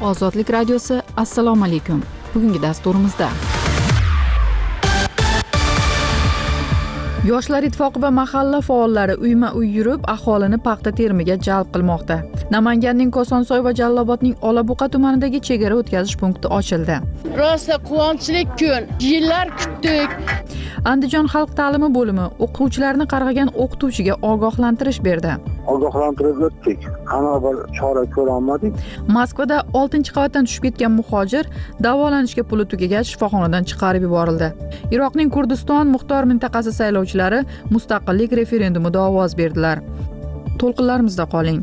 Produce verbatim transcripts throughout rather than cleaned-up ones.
Ozodlik radiosi, assalomu alaykum. Bugungi dasturimizda Yoshlar ittifoqi va mahalla faollari uyma-uy yurib, aholini paxta terimiga jalb qilmoqda. Namanganning Kosonsoy va Jallobodning Olabuqa tumanidagi chegara o'tkazish punkti ochildi. Rosa quvonchli kun. Yillar kutdik. Andijon xalq ta'limi bo'limi o'quvchilarni qarg'agan o'qituvchiga ogohlantirish berdi. Ogohlantirib o'tdik. Ana bir chora ko'ra olmadik. Moskvada oltinchi qavatdan tushib ketgan muhojir davolanishga puli tugagach shifoxonadan chiqarib yuborildi. Iroqning Kurdiston muxtor mintaqasi saylovchilari mustaqillik referendumida ovoz berdilar. To'lqinlarimizda qoling.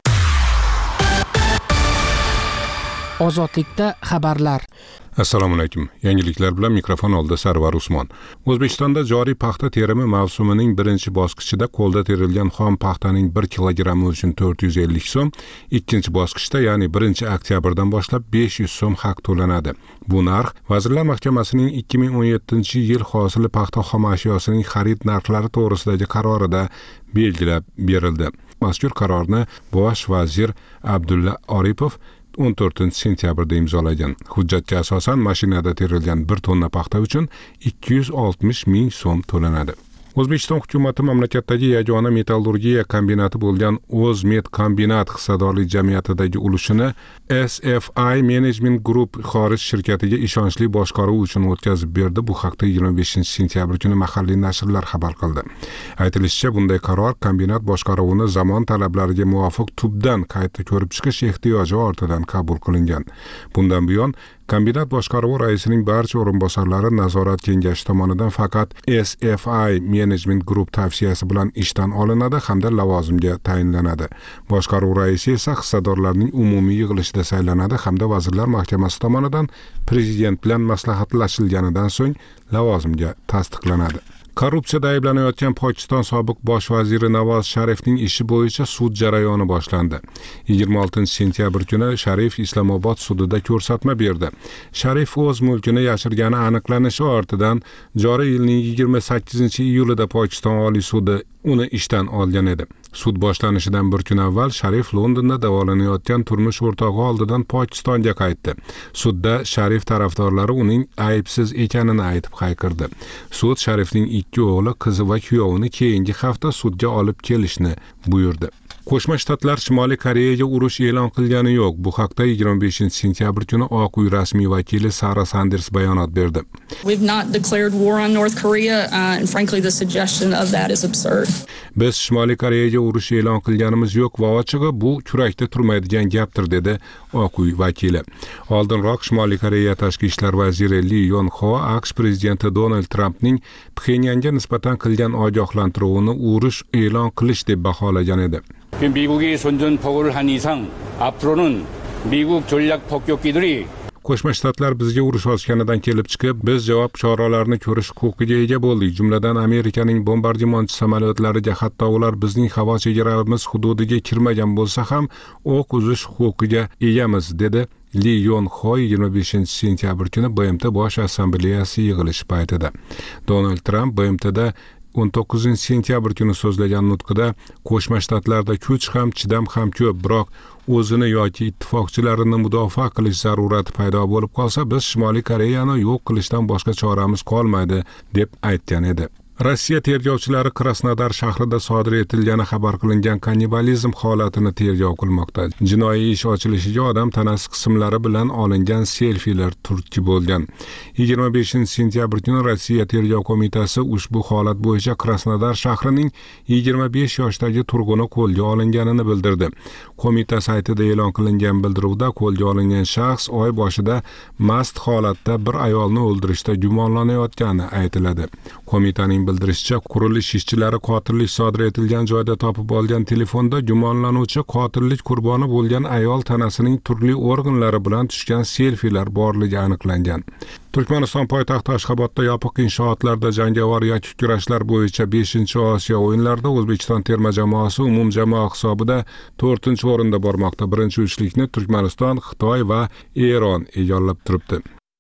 Ozodlikda xabarlar. Assalomu alaykum. Yangiliklar bilan mikrofon oldida Sarvar Usmon. O'zbekistonda joriy paxta terimi mavsumining birinchi bosqichida qo'lda terilgan xom paxtaning bir kilogrammi uchun to'rt yuz ellik so'm, ikkinchi bosqichda, ya'ni birinchi oktyabrdan boshlab besh yuz so'm haq to'lanadi. Bu narx Vazirlar Mahkamasining ikki ming o'n yettinchi yil hosili paxta xom ashyosining xarid narxlari to'g'risidagi qarorida belgilab berildi. Mazkur qarorni Bosh vazir Abdulla Oripov o'n to'rtinchi sentyabrda imzolagan. Hujjatga asosan mashinada terilgan bir tonna paxta uchun ikki yuz oltmish ming so'm to'lanadi. O'zbekiston hukumati mamlakatdagi yagona metallurgiya kombinati bo'lgan O'zmet kombinat hissadorlik jamiyatidagi ulushini S F I Management Group xorij shirkatiga ishonchli boshqaruv uchun o'tkazib berdi. Bu haqda yigirma beshinchi sentyabr kuni mahalliy nashrlar xabar qildi. Aytilishicha, bunday qaror kombinat boshqaruvini zamon talablariga muvofiq tubdan qayta ko'rib chiqish ehtiyoji ortidan qabul qilingan. Bundan buyon kombinat boshqaruvi raisining barcha o'rinbosarlari nazorat kengashi tomonidan faqat S F I Management Group tavsiyasi bilan ishdan olinadi hamda lavozimga tayinlanadi. Boshqaruv raisi esa hissadorlarning umumiy yig'ilishida saylanadi hamda Vazirlar Mahkamasi tomonidan prezident bilan maslahatlashilganidan so'ng lavozimga tasdiqlanadi. Korrupsiyada ayblanayotgan Pokiston sobiq bosh vaziri Navoz Sharifning ishi bo'yicha sud jarayoni boshlandi. yigirma oltinchi sentyabr kuni Sharif Islomobod sudida ko'rsatma berdi. Sharif o'z mulkini yashirgani aniqlanishi ortidan joriy yilning yigirma sakkizinchi iyulida Pokiston Oliy sudi uni ishdan olgan edi. Sud boshlanishidan bir kun avval Sharif Londonda davolanayotgan turmush o'rtog'i oldidan Pokistonga qaytdi. Sudda Sharif tarafdorlari uning aybsiz ekanini aytib hayqirdi. Sud Sharifning ikki o'g'li, qizi va kuyovini keyingi hafta sudga olib kelishni buyurdi. Qo'shma Shtatlar Shimoliy Koreyaga urush e'lon qilgani yo'q. Bu haqda yigirma beshinchi sentyabr kuni Oq uy rasmiy vakili Sara Sanders bayonot berdi. We've not declared war on North Korea uh, and frankly the suggestion of that is absurd. Biz Shimoliy Koreyaga urush e'lon qilganimiz yo'q va ochig'i bu kurakda turmaydigan gapdir, dedi Oq uy vakili. Oldinroq Shimoliy Koreya tashqi ishlar vaziri Lee Yon-ho AQSh prezidenti Donald Trampning Pxenyanga nisbatan qilgan ogohlantiruvini urush e'lon qilish deb baholagan edi. 미국이 선전포고를 한 이상 앞으로는 미국 전략 폭격기들이 Qo'shma Shtatlar bizga urush ochganidan kelib chiqib, biz javob choralarini ko'rish huquqiga ega bo'ldik. Jumladan Amerikaning bombardimonchi samolyotlariga, hatto ular bizning havo chegaramiz hududiga kirmagan bo'lsa ham o'q uzish huquqiga egamiz, dedi Lee Yon-ho yigirma beshinchi sentyabr kuni B M T Bosh assambleyasi yig'ilishi paytida. Donald Trump B M T'da o'n to'qqizinchi sentyabr kuni so'zlagan nutqida Qo'shma Shtatlarda kuch ham, chidam ham ko'p, biroq o'zini yoki ittifoqchilarini mudofaa qilish zarurati paydo bo'lib qolsa, biz Shimoliy Koreyani yo'q qilishdan boshqa choramiz qolmaydi, deb aytgan edi. Rossiya tergovchilari Krasnodar shahrida sodir etilgani xabar qilingan kannibalizm holatini tergov qilmoqda. Jinoiy ish ochilishiga odam tanasi qismlari bilan olingan selfilar turtki bo'lgan. yigirma beshinchi sentyabr kuni Rossiya tergov qo'mitasi ushbu holat bo'yicha Krasnodar shahrining yigirma besh yoshdagi turg'uni qo'lga olinganini bildirdi. Qo'mita saytida e'lon qilingan bildiruvda qo'lga olingan shaxs oy boshida mast holatda bir ayolni o'ldirishda gumonlanayotgani aytiladi. Qo'mitaning bildirishicha, qurilish ishchilari qotillik sodir etilgan joyda topib olgan telefonda gumonlanuvchi qotillik qurboni bo'lgan ayol tanasining turli organlari bilan tushgan selfilar borligi aniqlangan. Turkmaniston poytaxti Ashxobodda yopiq inshootlarda jangovar yakka kurashlar bo'yicha beshinchi Osiyo o'yinlarida O'zbekiston terma jamoasi umumjamoa hisobida to'rtinchi o'rinda bormoqda. Birinchi uchlikni Turkmaniston, Xitoy va Eron egallab turibdi.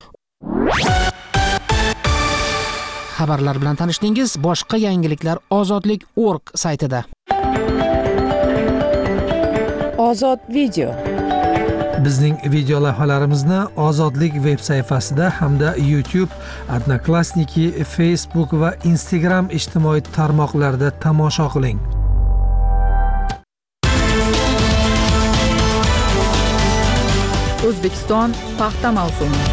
Xabarlar bilan tanishdingiz. Boshqa yangiliklar ozodlik nokta org saytida. Ozod video. Bizning video lavhalarimizni Ozodlik veb sayfasida hamda YouTube, Odnoklassniki, Facebook va Instagram ijtimoiy tarmoqlarida tomosha qiling. O'zbekiston paxta mavsumi.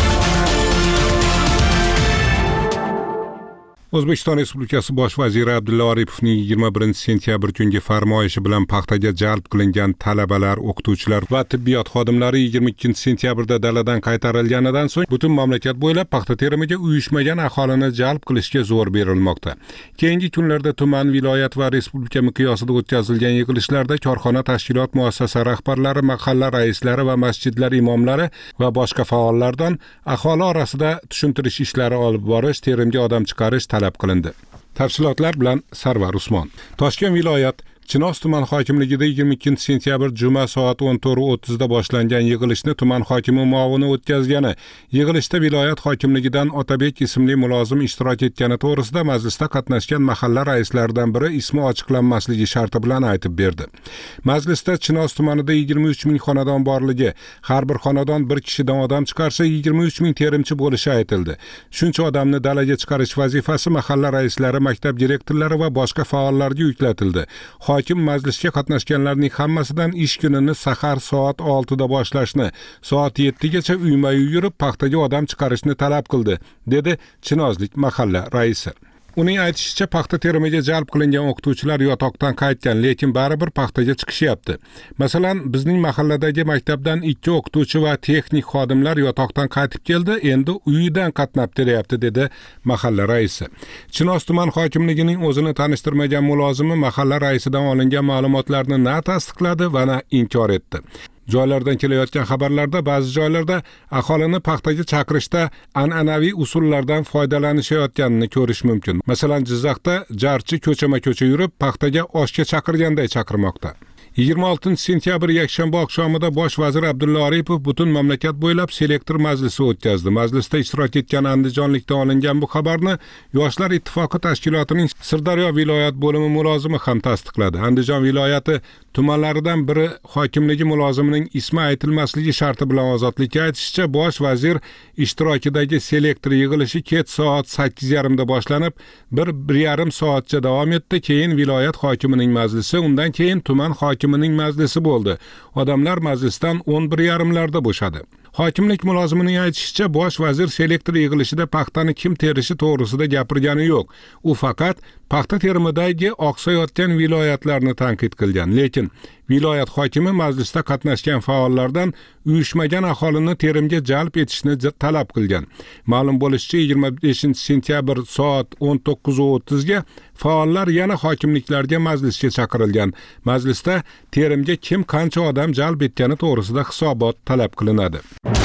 O'zbekiston Respublikasi Bosh vaziri Abdulla Oripovning yigirma birinchi sentyabr kungi farmoyishi bilan paxtaga jalb qilingan talabalar, o'qituvchilar va tibbiyot xodimlari yigirma ikkinchi sentyabrda daladan qaytarilganidan so'ng butun mamlakat bo'ylab paxta terimiga uyushmagan aholini jalb qilishga zo'r berilmoqda. Keyingi kunlarda tuman, viloyat va respublika miqyosida o'tkazilgan yig'ilishlarda korxona, tashkilot, muassasa rahbarlari, mahalla raislari va masjidlar imomlari va boshqa faollardan aholi orasida tushuntirish ishlari olib borish, terimga odam chiqarish talab qilindi. Tafsilotlar bilan Sarvar Usmon. Toshkent viloyat Chinoz tuman hokimligida yigirma ikkinchi sentyabr juma soat o'n to'rt o'ttiz da boshlangan yig'ilishni tuman hokimi muovini o'tkazgani, yig'ilishda viloyat hokimligidan Otabek ismli mulozim ishtirok etgani to'g'risida majlisda qatnashgan mahalla raislaridan biri ismi ochiqlanmasligi sharti bilan aytib berdi. Majlisda Chinoz tumanida yigirma uch ming xonadon borligi, har bir xonadon bir kishidan odam chiqarsa yigirma uch ming terimchi bo'lishi aytildi. Shuncha odamni dalaga chiqarish vazifasi mahalla raislari, maktab direktorlari va boshqa faollarga yuklatildi. Hokim majlisga qatnashganlarning hammasidan ish kunini sahar soat olti da boshlashni, soat yetti gacha uyma-uy yurib paxtaga odam chiqarishni talab qildi, dedi Chinozlik mahalla raisi. Uning aytishicha, paxta terimiga jalb qilingan o'qituvchilar yotoqdan qaytgan, lekin baribir paxtaga chiqishyapti. Masalan, bizning mahalladagi maktabdan ikki o'qituvchi va texnik xodimlar yotoqdan qaytib keldi, endi uyidan qatnab teryapti, dedi mahalla raisi. Chinoz tuman hokimligining o'zini tanishtirmagan mulozimi mahalla raisidan olingan ma'lumotlarni na tasdiqladi va na inkor etdi. Joylardan kelayotgan xabarlarda ba'zi joylarda aholini paxtaga chaqirishda an'anaviy usullardan foydalanishayotganini ko'rish mumkin. Masalan, Jizzaxda jarchi ko'chama-ko'cha yurib paxtaga oshga chaqirganday chaqirmoqda. yigirma oltinchi sentyabr yakshanba oqshomida Bosh vazir Abdulla Oripov butun mamlakat bo'ylab selektor majlisi o'tkazdi. Majlisda ishtirok etgan andijonlikdan olingan bu xabarni Yoshlar ittifoqi tashkilotining Sirdaryo viloyat bo'limi mulozimi ham tasdiqladi. Andijon viloyati tumanlaridan biri hokimligi mulozimining ismi aytilmasligi sharti bilan Ozodlikka aytishicha, Bosh vazir ishtirokidagi selektor yig'ilishi kech soat sakkiz yarim da boshlanib, bir bir yarim soatcha davom etdi. Keyin viloyat hokimining majlisi, undan keyin tuman hokimining majlisi bo'ldi. Odamlar majlisdan o'n bir yarim larda bo'shadi. Hokimlik mulozimining aytishicha, Bosh vazir selektor yig'ilishida paxtani kim terishi to'g'risida gapirgani yo'q. U faqat paxta terimidagi oqsayotgan viloyatlarni tanqid qilgan. Lekin viloyat hokimi majlisda qatnashgan faollardan uyushmagan aholini terimga jalb etishni talab qilgan. Ma'lum bo'lishicha, yigirma beshinchi sentyabr soat o'n to'qqiz o'ttiz ga faollar yana hokimliklarga majlisga chaqirilgan. Majlisda terimga kim qancha odam jalb etgani to'g'risida hisobot talab qilinadi.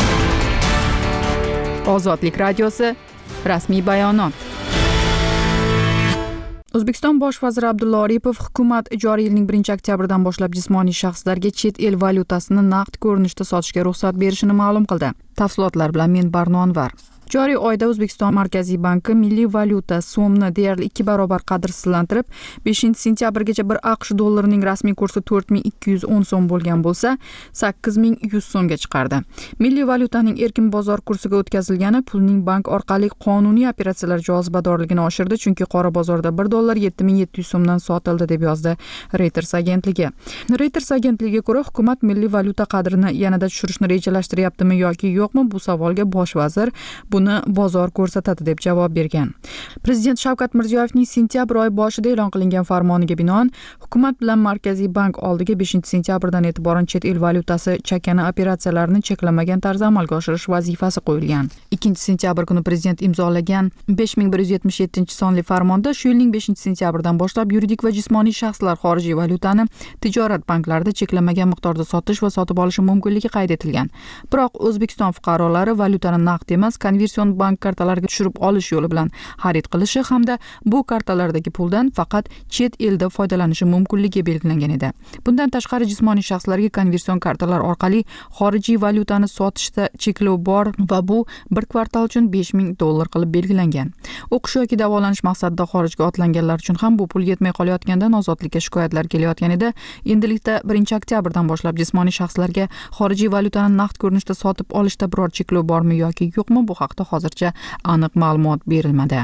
Ozodlik radiosi rasmiy bayonot. O'zbekiston bosh vaziri Abdulla Oripov hukumat joriy yilning birinchi oktyabridan boshlab jismoniy shaxslarga chet el valyutasini naqd ko'rinishda sotishga ruxsat berishini ma'lum qildi. Tafsilotlar bilan men Barno Anvar. Joriy oyda O'zbekiston Markaziy banki milliy valyuta so'mni deyarli ikki barobar qadrsizlantirib, beshinchi sentyabrgacha bir AQSh dollarining rasmiy kursi to'rt ming ikki yuz o'n so'm bo'lgan bo'lsa, sakkiz ming yuz so'mga chiqardi. Milliy valyutaning erkin bozor kursiga o'tkazilgani pulning bank orqali qonuniy operatsiyalar jozibadorligini oshirdi, chunki qora bozorda bir dollar yetti ming yetti yuz so'mdan sotildi, deb yozdi Reuters agentligi. Reuters agentligiga ko'ra, hukumat milliy valyuta qadrini yanada tushirishni rejalashtiryaptimi yoki yo'qmi, bu savolga bosh vazir buni bozor ko'rsatadi deb javob bergan. Prezident Shavkat Mirziyoyevning sentyabr oyi boshida e'lon qilingan farmoniga binoan hukumat bilan Markaziy bank oldiga beshinchi sentyabrdan e'tiboran chet el valyutasi chakana operatsiyalarini cheklamagan tarzda amalga oshirish vazifasi qo'yilgan. ikkinchi sentyabr kuni prezident imzolagan besh ming bir yuz yetmish yettinchi sonli farmonda shu yilning beshinchi sentyabridan boshlab yuridik va jismoniy shaxslar xorijiy valyutani tijorat banklarida cheklamagan miqdorda sotish va sotib olishi mumkinligi qayd etilgan. Biroq O'zbekiston fuqarolari valyutani naqd emas, konvert konversion bank kartalariga tushirib olish yo'li bilan xarid qilishi hamda bu kartalardagi puldan faqat chet elda foydalanishi mumkinligi belgilangan edi. Bundan tashqari jismoniy shaxslarga konversion kartalar orqali xorijiy valyutani sotishda cheklov bor va bu bir kvartal uchun besh ming dollar qilib belgilangan. O'qish yoki davolanish maqsadida xorijga otlanganlar uchun ham bu pul yetmay qolayotgandan ozodlikka shikoyatlar kelayotgan edi. Endilikda birinchi oktyabrdan boshlab jismoniy shaxslarga xorijiy valyutani naqd ko'rinishda sotib olishda biror cheklov bormi yoki yo'qmi, bu haqda hozircha aniq ma'lumot berilmadi.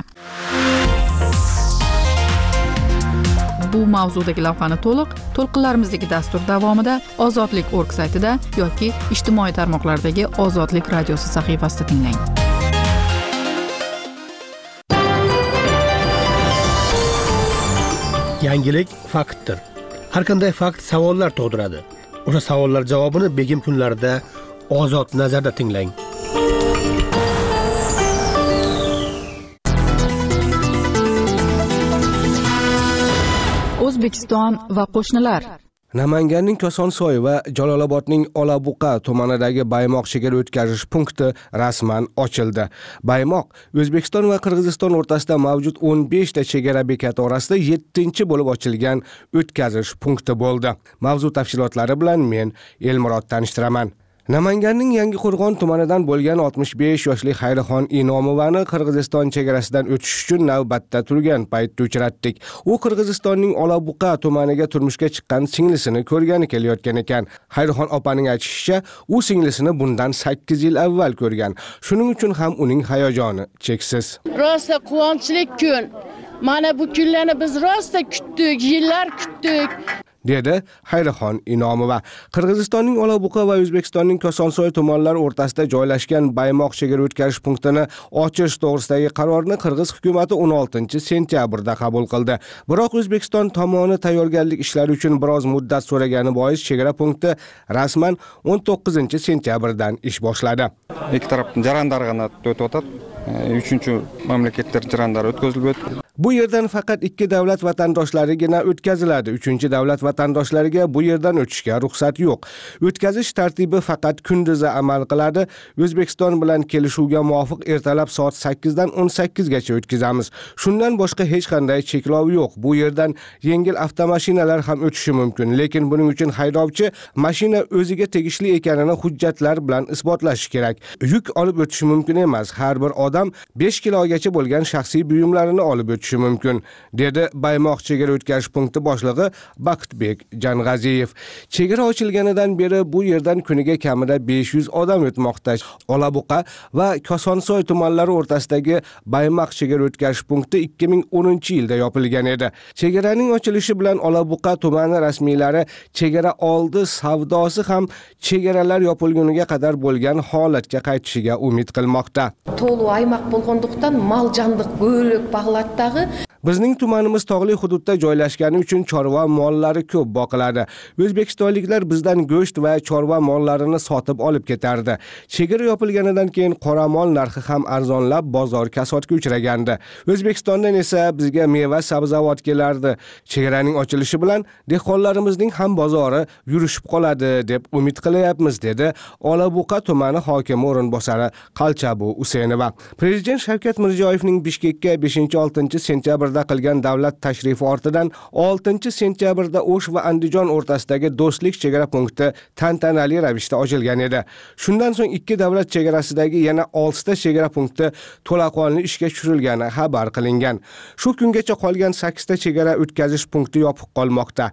Bu mavzudagi lavhani to'liq to'lqinlarimizdagi dastur davomida ozodlik nokta org saytida yoki ijtimoiy tarmoqlardagi Ozodlik radiosi sahifasida tinglang. Yangilik faktdir. Har qanday fakt savollar tug'diradi. O'sha savollar javobini begim kunlarida Ozod nazarda tinglang. O'zbekiston va qo'shnilar. Namanganning Kosonsoy va Jalolobodning Olabuqa tumanidagi Baymoq chegara o'tkazish punkti rasman ochildi. Baymoq O'zbekiston va Qirg'iziston o'rtasida mavjud o'n besh ta chegara bekati orasida yettinchi bo'lib ochilgan o'tkazish punkti bo'ldi. Mavzu tafsilotlari bilan men Elmurod tanishtiraman. Namanganning Yangiqo'rg'on tumanidan bo'lgan oltmish besh yoshli Xayrixon Inomovani Qirg'iziston chegarasidan o'tish uchun navbatda turgan paytda uchratdik. U Qirg'izistonning Olabuqa tumaniga turmushga chiqqan singlisini ko'rgani kelayotgan ekan. Xayrixon opaning aytishicha, u singlisini bundan sakkiz yil avval ko'rgan. Shuning uchun ham uning hayajoni cheksiz. Rosa quvonchli kun. Mana bu kunlarni biz rosa kutdik, yillar kutdik. dedi Xayrixon Inomova. Qirg'izistonning Olabuqa va O'zbekistonning Kosonsoy tumanlari o'rtasida joylashgan Baymoq chegara o'tkazish punktini ochish to'g'risidagi qarorni Qirg'iz hukumatı o'n oltinchi sentyabrda qabul qildi. Biroq O'zbekiston tomoni tayyorgarlik ishlari uchun biroz muddat so'ragani bois chegara punkti rasman o'n to'qqizinchi sentyabrdan ish boshladi. Ikki tarafning jarandari g'ana o'tib o'tadi. Uchinchi mamlakatlar jarandari o'tkazilib o'tdi. Bu yerdan faqat ikki davlat vatandoshlarigina o'tkaziladi. Uchinchi davlat vatandoshlariga bu yerdan o'tishga ruxsat yo'q. O'tkazish tartibi faqat kunduzi amal qiladi. O'zbekiston bilan kelishuvga muvofiq ertalab soat sakkizdan o'n sakkizgacha o'tkazamiz. Shundan boshqa hech qanday cheklov yo'q. Bu yerdan yengil avtomashinalar ham o'tishi mumkin, lekin buning uchun haydovchi mashina o'ziga tegishli ekanini hujjatlar bilan isbotlashi kerak. Yuk olib o'tishi mumkin emas. Har bir odam besh kilogacha bo'lgan shaxsiy buyumlarini olib o'tishi mumkin, dedi Baymoq chegara o'tkazish punkti boshlig'i Baxtbek Jang'aziyev. Chegara ochilganidan beri bu yerdan kuniga kamida besh yuz odam o'tmoqda. Olabuqa va Kosonsoy tumanlari o'rtasidagi Baymoq chegara o'tkazish punkti ikki ming o'ninchi yilda yopilgan edi. Chegaraning ochilishi bilan Olabuqa tumani rasmiylari chegara oldi savdosi ham chegaralar yopilguniga qadar bo'lgan holatga qaytishiga umid qilmoqda. To'liq aymoq bo'lganlikdan mol jonliq ko'ylek bag'latdagi Bizning tumanimiz tog'li hududda joylashgani uchun chorva mollari ko'p boqiladi. O'zbekistonliklar bizdan go'sht va chorva mollarini sotib olib ketardi. Chegara yopilganidan keyin qora mol narxi ham arzonlab bozor kasodga uchragandi. O'zbekistondan esa bizga meva sabzavot kelardi. Chegaraning ochilishi bilan dehqonlarimizning ham bozori yurishib qoladi deb umid qilyapmiz, dedi Olabuqa tumani hokimi o'rinbosari Qalchabu Usenova. Prezident Shavkat Mirziyoyevning Bishkekka beshinchi oltinchi sentyabrda qilgan davlat tashrifi ortidan oltinchi sentyabrda O'sh va Andijon o'rtasidagi do'stlik chegara punkti tantanali ravishda ochilgan edi. Shundan so'ng ikki davlat chegarasidagi yana olti ta chegara punkti to'laqonli ishga tushirilgani xabar qilingan. Shu kungacha qolgan sakkiz ta chegara o'tkazish punkti yopiq qolmoqda.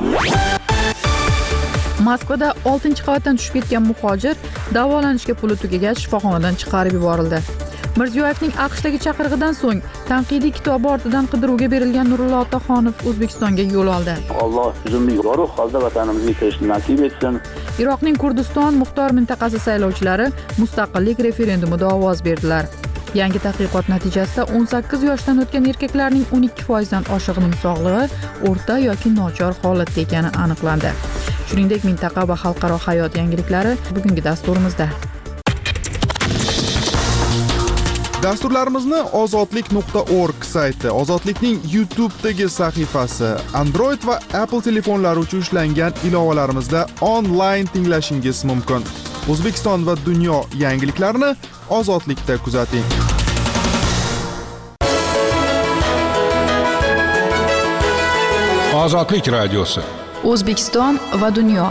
Moskvada oltinchi qavatdan tushib ketgan muhojir davolanishga puli tugagach shifoxonadan chiqarib yuborildi. Mirziyoyevning AQShdagi chaqirig'idan so'ng tanqidiy kitobi ortidan qidiruvga berilgan Nurullo Otaxonov O'zbekistonga yo'l oldi. Alloh bizning yorug' holda vatanimizga kirishni nasib etsin. Iroqning Kurdiston muxtor mintaqasi saylovchilari mustaqillik referendumida ovoz berdilar. Yangi tadqiqot natijasida o'n sakkiz yoshdan o'tgan erkaklarning o'n ikki foizdan oshig'ining sog'lig'i o'rta yoki nochor holatda ekani aniqlandi. Shuningdek, mintaqa va xalqaro hayot yangiliklari bugungi dasturimizda. Dasturlarimizni ozodlik nokta org sayti, Ozodlikning YouTube'dagi sahifasi, Android va Apple telefonlari uchun ishlangan ilovalarimizda onlayn tinglashingiz mumkin. O'zbekiston va dunyo yangiliklarini Ozodlikda kuzating. Ozodlik radiosi. O'zbekiston va dunyo.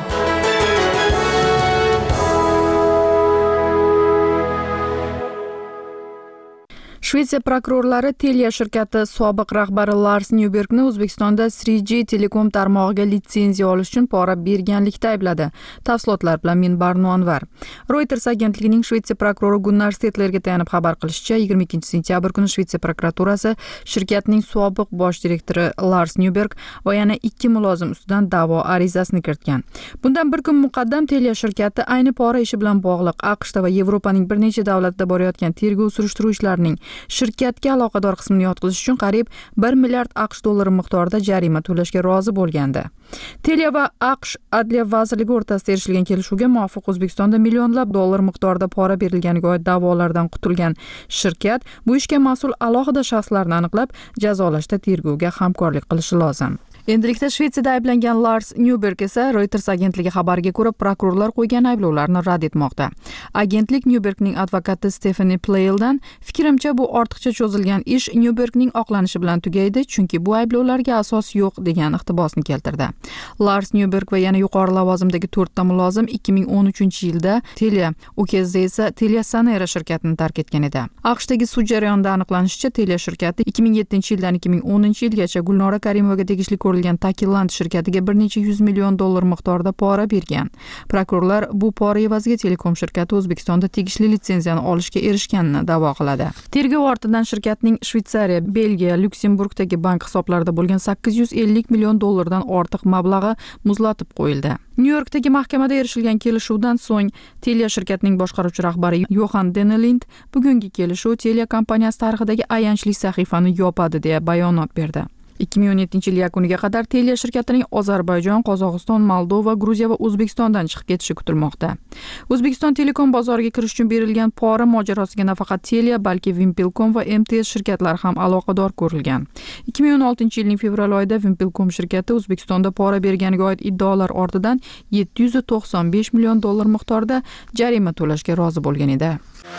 Shvetsiya prokurorlari Telia shirkati sobiq rahbari Lars Nyubergni O'zbekistonda three G telekom tarmog'iga litsenziya olish uchun pora berganlikda aybladi. Tafsilotlar bilan men Barno Anvar. Reuters agentligining Shvetsiya prokurori Gunnar Stetlerga tayanib xabar qilishicha, yigirma ikkinchi sentyabr kuni Shvetsiya prokuraturasi shirkatning sobiq bosh direktori Lars Nyuberg va yana ikki mulozim ustidan da'vo arizasini kiritgan. Bundan bir kun muqaddam Telia shirkati ayni pora ishi bilan bog'liq AQShda va Yevropaning bir necha davlatida borayotgan tergov surishtiruv ishlarining shirkatga aloqador qismini yotqizish uchun qariyb bir milliard AQSh dollari miqdorida jarima to'lashga rozi bo'lgandi. Telia va AQSh Adliya vazirligi o'rtasida erishilgan kelishuvga muvofiq O'zbekistonda millionlab dollar miqdorida pora berilganiga oid da'volardan qutulgan shirkat bu ishga mas'ul alohida shaxslarni aniqlab, jazolashda tergovga hamkorlik qilishi lozim. Endilikda Shvetsiyada ayblangan Lars Nyuberg esa Reuters agentligi xabariga ko'ra prokurorlar qo'ygan ayblovlarni rad etmoqda. Agentlik Nyubergning advokati Stephanie Pleildan fikrimcha bu ortiqcha cho'zilgan ish Nyubergning oqlanishi bilan tugaydi, chunki bu ayblovlarga asos yo'q degan iqtibosni keltirdi. Lars Nyuberg va yana yuqori lavozimdagi to'rtta mulozim ikki ming o'n uchinchi yilda Telia, u kezda esa Telia Sonera shirkatini tark etgan edi. AQShdagi sud jarayonida aniqlanishicha, Telia shirkati ikki ming yettinchi yildan ikki ming o'ninchi yilgacha Gulnora Karimovaga tegishli Takiland shirkatiga bir necha yuz million dollar miqdorida pora bergan. Prokurorlar bu pora evaziga Telekom shirkati O'zbekistonda tegishli litsenziyani olishga erishganini da'vo qiladi. Tergov ortidan shirkatning Shveysariya, Belgiya, Lyuksemburgdagi bank hisoblarida bo'lgan sakkiz yuz ellik million dollardan ortiq mablag'i muzlatib qo'yildi. Nyu-Yorkdagi mahkamada erishilgan kelishuvdan so'ng Telia shirkatining boshqaruvchi rahbari Yohan Denelind bugungi kelishuv Telia kompaniyasi tarixidagi ayanchli sahifani yopadi deya bayonot berdi. ikki ming o'n yettinchi yil yakuniga qadar Telia shirkatining Ozarbayjon, Qozog'iston, Moldova, Gruziya va O'zbekistondan chiqib ketishi kutilmoqda. O'zbekiston telekom bozoriga kirish uchun berilgan pora mojarosiga nafaqat Telia, balki Vimpelcom va M T S shirkatlari ham aloqador ko'rilgan. ikki ming o'n oltinchi yilning fevral oyida Vimpelcom shirkati O'zbekistonda pora berganiga oid iddaolar ortidan yetti yuz to'qson besh million dollar miqdorida jarima to'lashga rozi bo'lgan edi.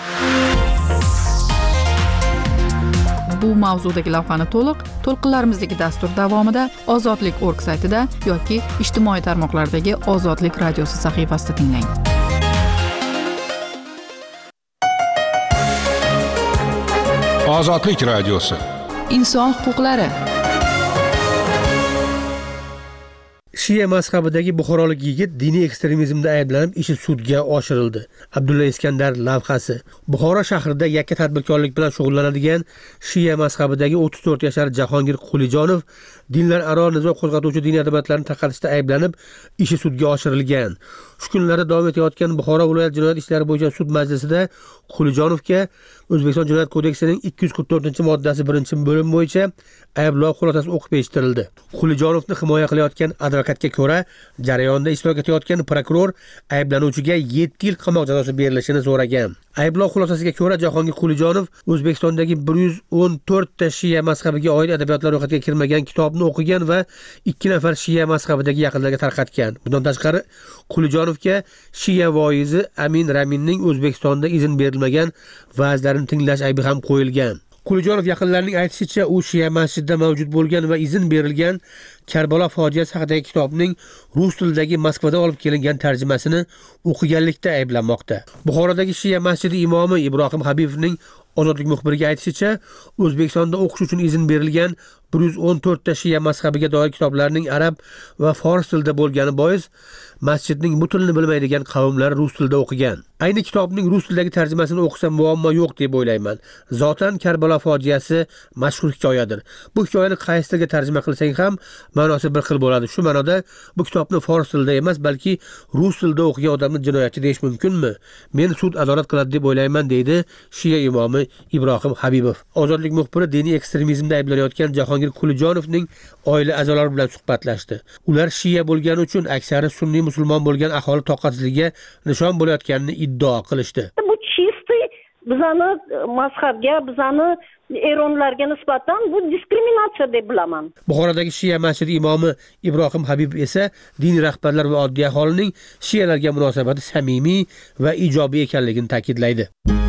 Bu mavzudagi lavhani to'liq to'lqinlarimizdagi dastur davomida ozodlik точка org saytida yoki ijtimoiy tarmoqlardagi Ozodlik radiosi sahifasida tinglang. Ozodlik radiosi. Inson huquqlari. Shia mazhabidagi buxorolik yigit diniy ekstremizmda ayblanib ishi sudga oshirildi. Abdulla Iskandar lavhasi. Buxoro shahrida yakka tadbirkorlik bilan shug'ullanadigan Shia mazhabidagi o'ttiz to'rt yashar Jahongir Qulijonov dinlararo nizo qo'zg'atuvchi diniy adolatlarni tarqatishda ayblanib ishi sudga oshirilgan. Shu kunlarda davom etayotgan Buxoro viloyat jinoyat ishlari bo'yicha sud majlisida Qulijonovga O'zbekiston Jinoyat kodeksining ikki yuz qirq to'rtinchi moddasi birinchi bo'lim bo'yicha ayblov xulosasi o'qib eshittirildi. Qulijonovni himoya qilayotgan advokatga ko'ra, jarayonda ishtirok etayotgan prokuror ayblanuvchiga yetti yil qamoq jazosi berilishini so'ragan. Ayblov xulosasiga ko'ra, Jahongir Qulijonov O'zbekistondagi bir yuz o'n to'rt ta Shia mazhabiga oid adabiyotlar ro'yxatiga kirmagan kitobni o'qigan va ikki nafar Shia mazhabidagi yaqinlarga tarqatgan. Bundan tashqari, Qulijonovga Shia voizi Amin Raminning O'zbekistonda izn berilmagan va'zlarini tinglash aybi ham qo'yilgan. Qulijonov yaqinlarining aytishicha, u Shia masjidida mavjud bo'lgan va izn berilgan Karbalo fojiasi haqidagi kitobning rus tilidagi Moskvada olib kelingan tarjimasini o'qiganlikda ayblanmoqda. Buxorodagi Shia masjidi imomi Ibrohim Habibovning Ozodlik muxbiriga aytishicha, O'zbekistonda o'qish uchun izn berilgan bir yuz o'n to'rt ta Shia mazhabiga doir kitoblarning arab va fors tilida bo'lgani bois masjidning bu tilni bilmaydigan qavmlar rus tilida o'qigan. Ayni kitobning rus tilidagi tarjimasini o'qisa muammo yo'q deb o'ylayman. Zotan Karbalo fojiasi mashhur hikoyadir. Bu hikoyani qaysi tilga tarjima qilsang ham ma'nosi bir xil bo'ladi. Shu ma'noda bu kitobni fors tilida emas, balki rus tilida o'qigan odamni jinoyatchi deyish mumkinmi? Men sud adolat qiladi deb o'ylayman, deydi Shia imomi Ibrohim Habibov. Ozodlik muxbiri diniy ekstremizmda ayblanayotgan Jahongir Qulijonovning oila a'zolari bilan suhbatlashdi. Ular Shia bo'lgani uchun aksari sunniy musulmon bo'lgan aholi toqatsizligiga nishon bo'layotganini iddao qilishdi. Bu чистый bizani mazhabga, bizani eronlarga nisbatan bu diskriminatsiya deb bilaman. Buxorodagi Shia masjidi imomi Ibrohim Habib esa diniy rahbarlar va oddiy aholining shiyalarga munosabati samimiy va ijobiy ekanligini ta'kidlaydi.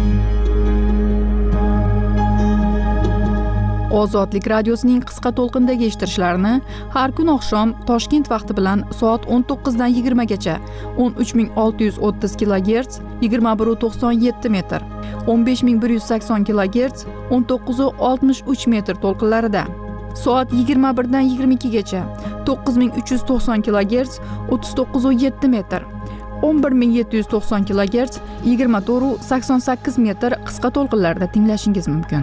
Ozodlik radiosining qisqa to'lqindagi eshittirishlarini har kun oqshom Toshkent vaqti bilan soat o'n to'qqiz dan yigirma gacha o'n uch ming olti yuz o'ttiz kilogerts yigirma bir nuqta to'qson yetti metr, o'n besh ming bir yuz sakson kilogerts o'n to'qqiz nuqta oltmish uch metr to'lqinlarida, soat yigirma bir dan yigirma ikki gacha to'qqiz ming uch yuz to'qson kilogerts o'ttiz to'qqiz nuqta yetti metr, o'n bir ming yetti yuz to'qson kilogerts yigirma to'rt nuqta sakson sakkiz metr qisqa to'lqinlarda tinglashingiz mumkin.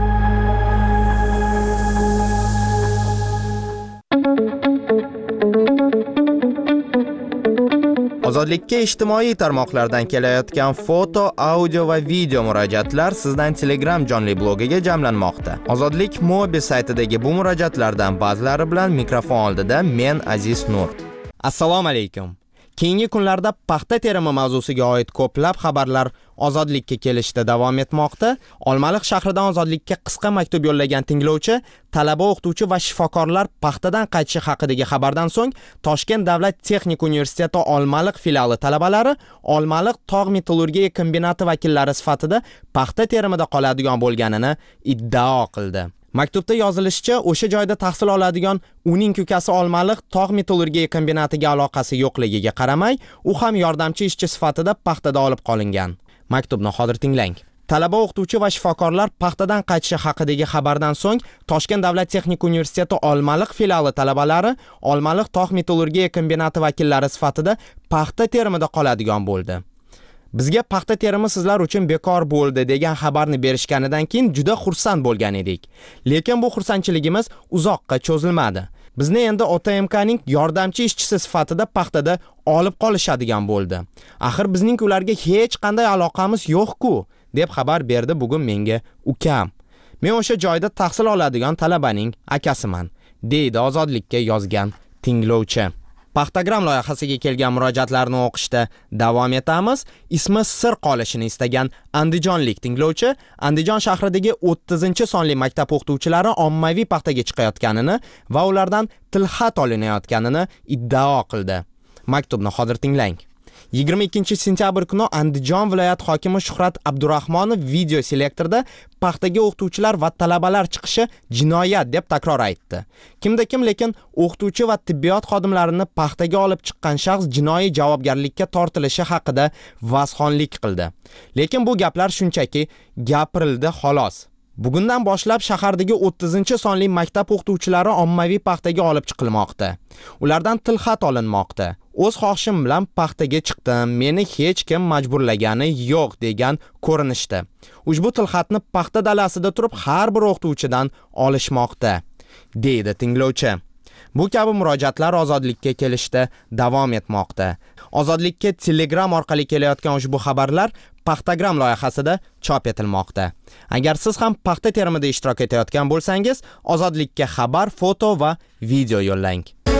Ozodlikka ijtimoiy tarmoqlardan kelayotgan foto, audio va video murojaatlar sizdan Telegram jonli blogiga jamlanmoqda. Ozodlik Mobi saytidagi bu murojaatlardan ba'zilari bilan mikrofon oldida men Aziz Nur. Assalomu alaykum. Keyingi kunlarda paxta terimi mavzusiga oid ko'plab xabarlar Ozodlikka kelishda davom etmoqda. Olmaliq shahridan Ozodlikka qisqa maktub yo'llagan tinglovchi, talaba, o'qituvchi va shifokorlar paxtadan qaytishi haqidagi xabardan so'ng Toshkent davlat texnik universiteti Olmaliq filiali talabalari Olmaliq tog' metallurgiya kombinati vakillari sifatida paxta terimida qoladigan bo'lganini iddao qildi. Maktubda yozilishicha, o'sha joyda tahsil oladigan uning ukasi Olmaliq tog' metallurgiya kombinatiga aloqasi yo'qligiga qaramay, u ham yordamchi ishchi sifatida paxtada olib qolingan. Maktubni hozir tinglang. Talaba, o'qituvchi va shifokorlar paxtadan qaytishi haqidagi xabardan so'ng Toshkent davlat texnik universiteti Olmaliq filiali talabalari Olmaliq tog' metallurgiya kombinati vakillari sifatida paxta terimida qoladigan bo'ldi. Bizga paxta terimi sizlar uchun bekor bo'ldi degan xabarni berishganidan keyin juda xursand bo'lgan edik. Lekin bu xursandchiligimiz uzoqqa cho'zilmadi. Bizni endi O T M K'ning yordamchi ishchisi sifatida paxtada olib qolishadigan bo'ldi. Axir bizning ularga hech qanday aloqamiz yo'q-ku, deb xabar berdi bugun menga ukam. Men o'sha joyda tahsil oladigan talabaning akasiman, deydi Ozodlikka yozgan tinglovchi. Paxtagram loyihasiga kelgan murojaatlarni o'qishda davom etamiz. Ismi sir qolishini istagan andijonlik tinglovchi Andijon shahridagi o'ttizinchi sonli maktab o'qituvchilari ommaviy paxtaga chiqayotganini va ulardan tilxat olinayotganini iddao qildi. Maktubni hozir tinglang. yigirma ikkinchi sentyabr kuni Andijon viloyat hokimi Shuhrat Abdurahmonov video selektorda paxtaga o'qituvchilar va talabalar chiqishi jinoyat deb takror aytdi. Kimda kim lekin o'qituvchi va tibbiyot xodimlarini paxtaga olib chiqqan shaxs jinoiy javobgarlikka tortilishi haqida vazxonlik qildi. Lekin bu gaplar shunchaki gapirildi xolos. Bugundan boshlab shahardagi o'ttizinchi sonli maktab o'qituvchilari ommaviy paxtaga olib chiqilmoqda. Ulardan tilxat olinmoqda. O'z xohishim bilan paxtaga chiqdim, meni hech kim majburlagani yo'q degan ko'rinishda. Ushbu tilxatni paxta dalasida turib har bir o'qituvchidan olishmoqda, deydi tinglovchi. Bu kabi murojaatlar Ozodlikka kelishda davom etmoqda. Ozodlikka Telegram orqali kelayotgan ushbu xabarlar Paxtagram loyihasida chop etilmoqda. Agar siz ham paxta terimida ishtirok etayotgan bo'lsangiz, Ozodlikka xabar, foto va video yo'llang.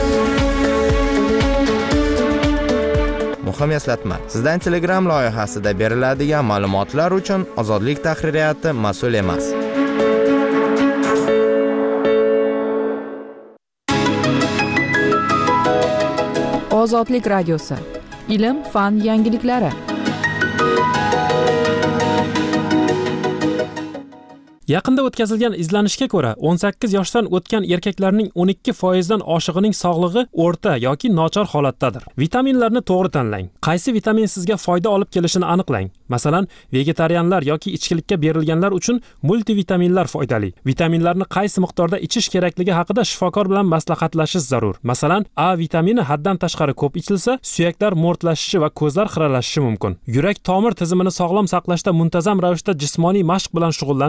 Muhim eslatma. Sizdan Telegram loyihasida beriladigan ma'lumotlar uchun Ozodlik tahririyati mas'ul emas. Ozodlik radiosi. Ilm, fan, yangiliklari. Yaqinda o'tkazilgan izlanishga ko'ra, o'n sakkiz yoshdan o'tgan erkaklarning o'n ikki foiz dan oshig'ining sog'lig'i o'rta yoki nochor holatdadir. Vitaminlarni to'g'ri tanlang. Qaysi vitamin sizga foyda olib kelishini aniqlang. Masalan, vegetarianlar yoki ichkilikka berilganlar uchun multivitaminlar foydali. Vitaminlarni qaysi miqdorda ichish kerakligi haqida shifokor bilan maslahatlashish zarur. Masalan, A vitamini haddan tashqari ko'p ichilsa, suyaklar mo'rtlashishi va ko'zlar xiralashishi mumkin. Yurak tomir tizimini sog'lom saqlashda muntazam ravishda jismoniy mashq bilan shug'ullanish muhim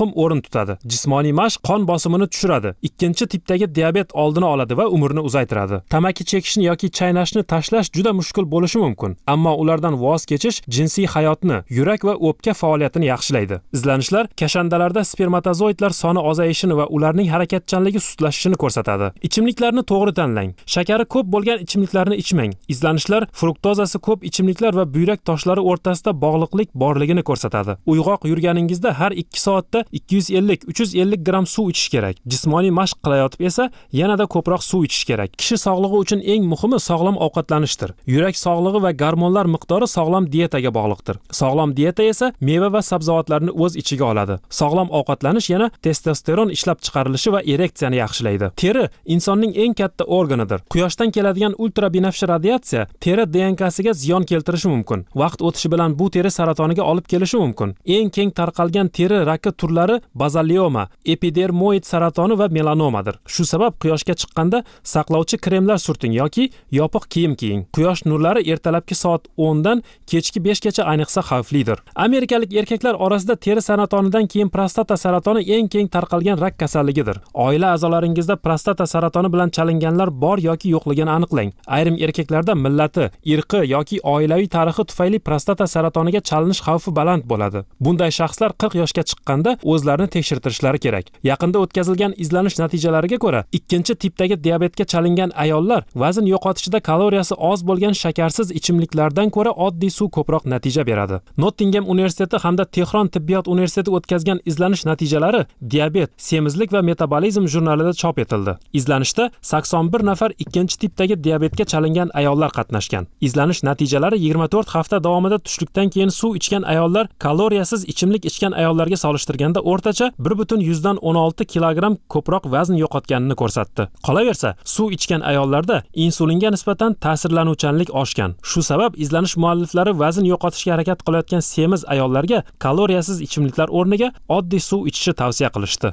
muhim o'rin tutadi. Jismoniy mashq qon bosimini tushiradi. Ikkinchi tipdagi diabet oldini oladi va umrni uzaytiradi. Tamaki chekishni yoki chaynashni tashlash juda mushkul bo'lishi mumkin, ammo ulardan voz kechish jinsiy hayotni, yurak va o'pka faoliyatini yaxshilaydi. Izlanishlar kashandalarda spermatozoidlar soni ozayishini va ularning harakatchanligi sustlashishini ko'rsatadi. Ichimliklarni to'g'ri tanlang. Shakari ko'p bo'lgan ichimliklarni ichmang. Izlanishlar fruktozasi ko'p ichimliklar va buyrak toshlari o'rtasida bog'liqlik borligini ko'rsatadi. Uyg'oq yurganingizda har ikki soatda ikki yuz ellik uch yuz ellik gramm suv ichish kerak. Jismoniy mashq qilayotib esa yanada ko'proq suv ichish kerak. Kishi sog'lig'i uchun eng muhimi sog'lom ovqatlanishdir. Yurak sog'lig'i va gormonlar miqdori sog'lom diyetaga bog'liqdir. Sog'lom diyeta esa meva va sabzavotlarni o'z ichiga oladi. Sog'lom ovqatlanish yana testosteron ishlab chiqarilishi va ereksiyani yaxshilaydi. Teri insonning eng katta organidir. Quyoshdan keladigan ultrabinafsha radiatsiya teri D N Kasiga ziyon keltirishi mumkin. Vaqt o'tishi bilan bu teri saratoniga olib kelishi mumkin. Eng keng tarqalgan teri raki turlari bazalioma, epidermoid saratoni va melanomadir. Shu sabab quyoshga chiqqanda saqlovchi kremlar surting yoki yopiq kiyim kiying. Quyosh nurlari ertalabki soat o'n dan kechki besh gacha ayniqsa xavflidir. Amerikalik erkaklar orasida teri saratonidan keyin prostata saratoni eng keng tarqalgan rak kasalligidir. Oila a'zolaringizda prostata saratoni bilan chalinganlar bor yoki yo'qligini aniqlang. Ayrim erkaklarda millati, irqi yoki oilaviy tarixi tufayli prostata saratoniga chalinish xavfi baland bo'ladi. Bunday shaxslar qirq yoshga chiqqanda o'zlarini tekshirtirishlari kerak. Yaqinda o'tkazilgan izlanish natijalariga ko'ra, ikkinchi tipdagi diabetga chalingan ayollar vazn yo'qotishida kaloriyasi oz bo'lgan shakarsiz ichimliklardan ko'ra oddiy suv ko'proq natija beradi. Nottingham universiteti hamda Tehron tibbiyot universiteti o'tkazgan izlanish natijalari diabet, semizlik va metabolizm jurnalida chop etildi. Izlanishda sakson bir nafar ikkinchi tipdagi diabetga chalingan ayollar qatnashgan. Izlanish natijalari yigirma to'rt hafta davomida tushlikdan keyin suv ichgan ayollar kaloriyasiz ichimlik ichgan ayollarga solishtirganda o'rtacha bir butun yuzdan o'n olti kilogramm ko'proq vazn yo'qotganini ko'rsatdi. Qolaversa, suv ichgan ayollarda insulinga nisbatan ta'sirlanuvchanlik oshgan. Shu sabab izlanish mualliflari vazn yo'qotishga harakat qilayotgan semiz ayollarga kaloriyasiz ichimliklar o'rniga oddiy suv ichishni tavsiya qilishdi.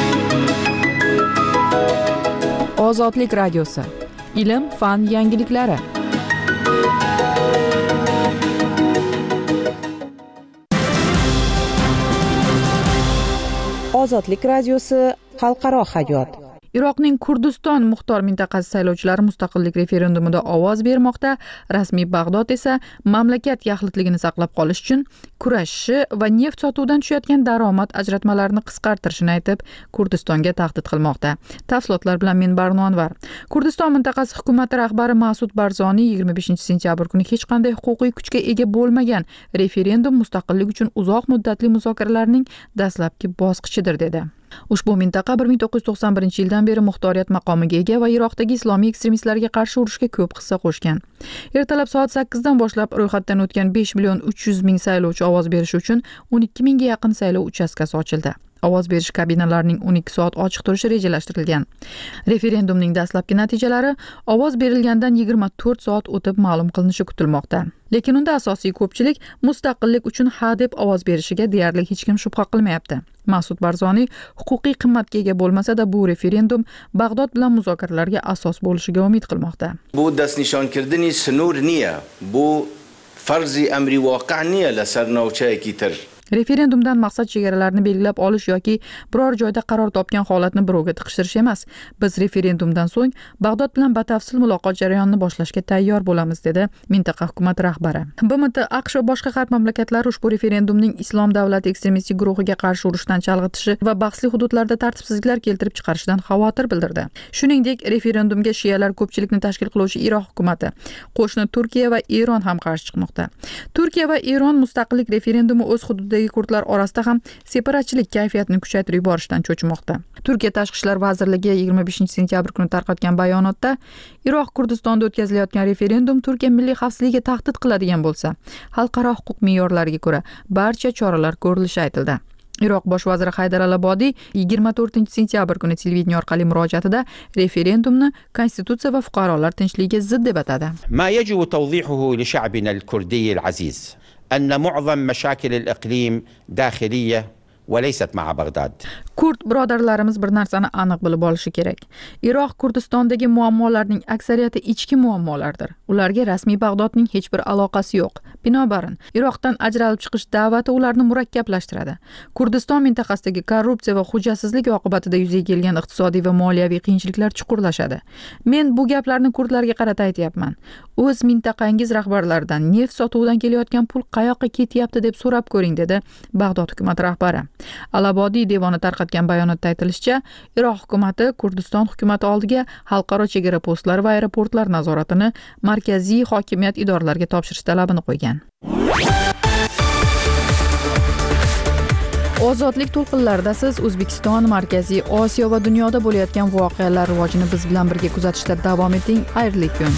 Ozodlik radiosi. Ilm, fan yangiliklari. Ozodlik radiosi xalqaro hayot. Iroqning Kurdiston muxtor mintaqasi saylovchilari mustaqillik referendumida ovoz bermoqda. Rasmiy Bag'dod esa mamlakat yaxlitligini saqlab qolish uchun kurashishi va neft sotuvidan tushayotgan daromad ajratmalarini qisqartirishini aytib, Kurdistonga tahdid qilmoqda. Tafsilotlar bilan men Barno Anvar. Kurdiston mintaqasi hukumati rahbari Mas'ud Barzoniy yigirma beshinchi sentyabr kuni hech qanday huquqiy kuchga ega bo'lmagan referendum mustaqillik uchun uzoq muddatli muzokaralarning dastlabki bosqichidir dedi. Ushbu mintaqa bir ming to'qqiz yuz to'qson birinchi yildan beri muxtoriyat maqomiga ega va Iroqdagi islomiy ekstremistlarga qarshi urushga ko'p hissa qo'shgan. Ertalab soat sakkizdan boshlab ro'yxatdan o'tgan besh million uch yuz ming saylovchi ovoz berishi uchun o'n ikki mingga yaqin saylov uchastkasi ochildi. Ovoz berish kabinalarining o'n ikki soat ochiq turishi rejalashtirilgan. Referendumning dastlabki natijalari ovoz berilgandan yigirma to'rt soat o'tib ma'lum qilinishi kutilmoqda. Lekin unda asosiy ko'pchilik mustaqillik uchun ha deb ovoz berishiga deyarli hech kim shubha qilmayapti. Mas'ud Barzoniy huquqiy qimmatga ega bo'lmasa-da bu referendum Bag'dod bilan muzokaralarga asos bo'lishiga umid qilmoqda. Bu dastnishonkirdani sinur niya, bu farzi amri voqi' niya la sarnovchaki tir. Referendumdan maqsad chegaralarni belgilab olish yoki biror joyda qaror topgan holatni birovga tiqishtirish emas. Biz referendumdan so'ng Bag'dod bilan batafsil muloqot jarayonini boshlashga tayyor bo'lamiz, dedi mintaqa hukumati rahbari. B M T, AQSh va boshqa g'arb mamlakatlari ushbu referendumning Islom davlati ekstremistik guruhiga qarshi urushdan chalg'itishi va bahsli hududlarda tartibsizliklar keltirib chiqarishidan xavotir bildirdi. Shuningdek, referendumga shialar ko'pchilikni tashkil qiluvchi Iroq hukumati, qo'shni Turkiya va Eron ham qarshi chiqmoqda. Turkiya va Eron mustaqillik referendumi o'z hududida kurdlar orasida ham separatchilik kayfiyatini kuchaytirib yuborishdan cho'chimoqda. Turkiya Tashqi ishlar vazirligi yigirma beshinchi sentyabr kuni tarqatgan bayonotda Iroq Kurdistonda o'tkazilayotgan referendum Turkiya milliy xavfsizligiga tahdid qiladigan bo'lsa, xalqaro huquq me'yorlariga ko'ra barcha choralar ko'rilishi aytildi. Iroq bosh vaziri Haydar al-Abodiy yigirma to'rtinchi sentyabr kuni televideniya orqali murojaatida referendumni konstitutsiya va fuqarolar tinchligiga zid deb atadi. Ma yajibu tawdihuhu li sha'bina al-kurdi al-aziz أن معظم مشاكل الإقليم داخلية وليست مع بغداد. Kurd birodarlarimiz bir narsani aniq bilib olishi kerak. Iroq Kurdistondagi muammolarning aksariyati ichki muammolardir. Ularga rasmiy Bag'dodning hech bir aloqasi yo'q. Binobarin, Iroqdan ajralib chiqish da'vati ularni murakkablashtiradi. Kurdiston mintaqasidagi korrupsiya va hujjatsizlik oqibatida yuzaga kelgan iqtisodiy va moliyaviy qiyinchiliklar chuqurlashadi. Men bu gaplarni kurdlarga qarata aytyapman. O'z mintaqangiz rahbarlaridan neft sotuvidan kelayotgan pul qayoqqa ketyapti deb so'rab ko'ring, dedi Bag'dod hukumat rahbari. Al-Abodiy devoni tarqatgan bayonotda aytilishicha, Iroq hukumati Kurdiston hukumati oldiga xalqaro chegara postlari va aeroportlar nazoratini markaziy hokimiyat idoralariga topshirish talabini qo'ygan. Ozodlik to'lqinlarida siz O'zbekiston, Markaziy Osiyo va dunyoda bo'layotgan voqealar rivojini biz bilan birga kuzatishda davom eting. Xayrli kun.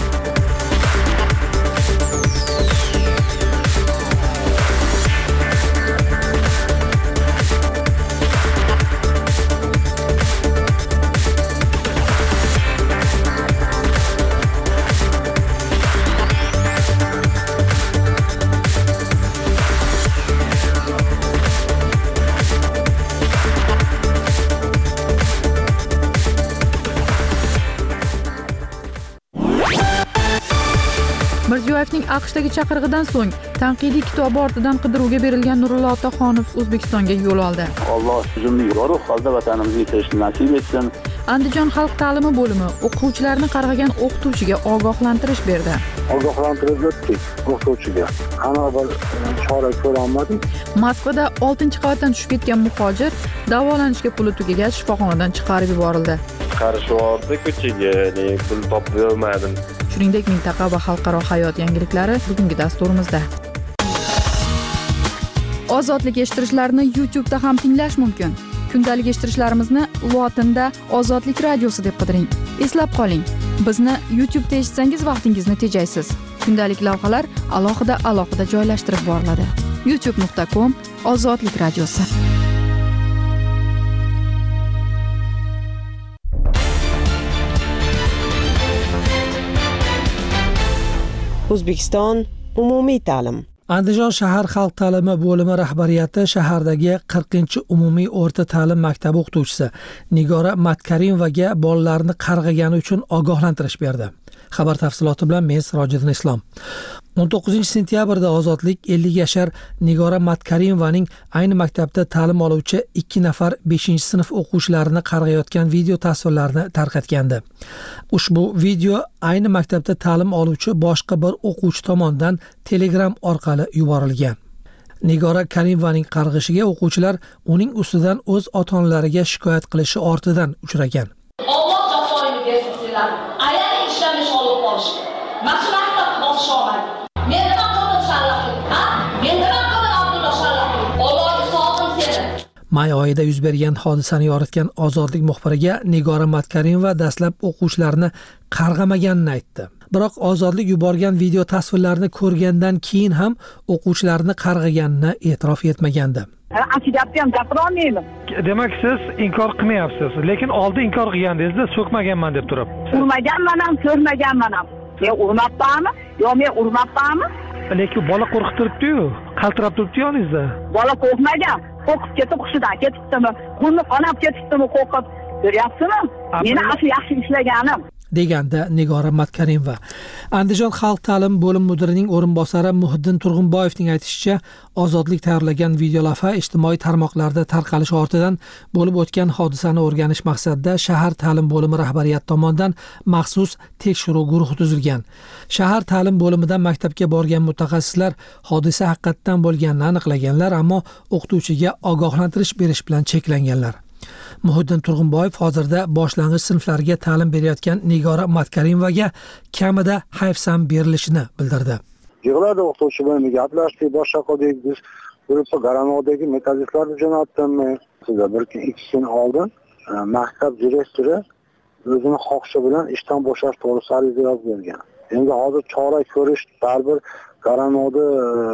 Mirziyoyevning AQShdagi chaqirig'idan so'ng tanqidiy kitobi ortidan qidiruvga berilgan Nurullo Otaxonov O'zbekistonga yo'l oldi. Alloh bizning yorug' holda vatanimizga kirishni nasib etsin. Andijon xalq ta'limi bo'limi o'quvchilarni qarg'agan o'qituvchiga ogohlantirish berdi. Ogohlantirib o'tdik o'qituvchiga. Ana bir chora ko'rolmadik. Moskvada oltinchi qavatdan tushib ketgan muhojir davolanishga puli tugagach shifoxonadan chiqarib yuborildi. Qarishyordi ko'chaga, lekin pul topib olmadim. Shuningdek, mintaqa va xalqaro hayot yangiliklari bugungi dasturimizda. Ozodlik eshittirishlarni YouTube'da ham tinglash mumkin. Kundalik eshittirishlarimizni lotinda Ozodlik radiosi deb qidiring. Eslab qoling, bizni YouTube'da eshitsangiz vaqtingizni tejaysiz. Kundalik lavhalar alohida-alohida joylashtirib boriladi. youtube nuqta com Ozodlik radiosi. O'zbekiston umumiy ta'lim. Andijon shahar xalq ta'limi bo'limi rahbariyati shahardagi qirqinchi umumiy o'rta ta'lim maktabi o'qituvchisi Nigora Matkarimovaga bolalarni qarg'agani uchun ogohlantirish berdi. Xabar tafsiloti bilan men Sirojiddin Islom. o'n to'qqizinchi sentyabrda Ozodlik ellik yashar Nigora Matkarimovaning ayni maktabda ta'lim oluvchi ikki nafar beshinchi sinf o'quvchilarini qarg'ayotgan video tasvirlarini tarqatgandi. Ushbu video ayni maktabda ta'lim oluvchi boshqa bir o'quvchi tomonidan Telegram orqali yuborilgan. Nigora Karimovaning qarg'ishiga o'quvchilar uning ustidan o'z ota-onalariga shikoyat qilishi ortidan uchragan. Alloh jazoini bersin sizlar. Ayar ishlamish olib qolishdi. Mana maktab bosish olmadi. Men nima qildim Shalloh? Ha? Men nima qildim Abdulla Shalloh? Alloh sog'in seni. May oyida yuz bergan hodisani yoritgan Ozodlik muxbiriga Nigora Matkarimova dastlab o'quvchilarni qarg'amaganini aytdi. Biroq Ozodlik yuborgan video tasvirlarini ko'rgandan keyin ham o'quvchilarni qarg'aganini e'tirof etmagandi. Achiyapti ham gapira olmayman. Demak siz inkor qilmayapsiz, lekin oldin inkor qilgandingizda so'kmaganman deb turib. Urmaganman ham, so'rmaganman ham. Men urmabmanmi? Yo men urmabmanmi? Lekin bola qo'rqib turibdi-yu, qaltirab turibdi yoningizda. Bola qo'rqmagan, qo'rqib ketib hushidan ketibdimi? Qulni qonab ketibdimi qo'rqib? Ko'ryapsizmi? Meni asli yaxshi ishlaganim. deganda Nigora Matkarimova. Andijon xalq ta'lim bo'lim mudirining o'rinbosari Muhiddin Turg'unboyevning aytishicha, Ozodlik tayyorlagan videolavha ijtimoiy tarmoqlarda tarqalishi ortidan bo'lib o'tgan hodisani o'rganish maqsadida shahar ta'lim bo'limi rahbariyati tomonidan maxsus tekshiruv guruhi tuzilgan. Shahar ta'lim bo'limidan maktabga borgan mutaxassislar hodisa haqiqatdan bo'lganini aniqlaganlar, ammo o'qituvchiga ogohlantirish berish bilan cheklanganlar. Muhiddin Turg'unboyev hozirda boshlang'ich sinflarga ta'lim berayotgan Nigora Matkarimovaga kamida hayfsan berilishini bildirdi. Yig'ladi o'qituvchi bilan gaplashdik, boshqa qildik. Biz gruppa Garanodagi metallistlarni jo'natdimmi? Sizda bir ikki kun oldin maktab direktori o'zini xohishi bilan ishdan bo'shash to'g'risida ariza yozib bergan. Endi hozir chora ko'rish baribir Garanodi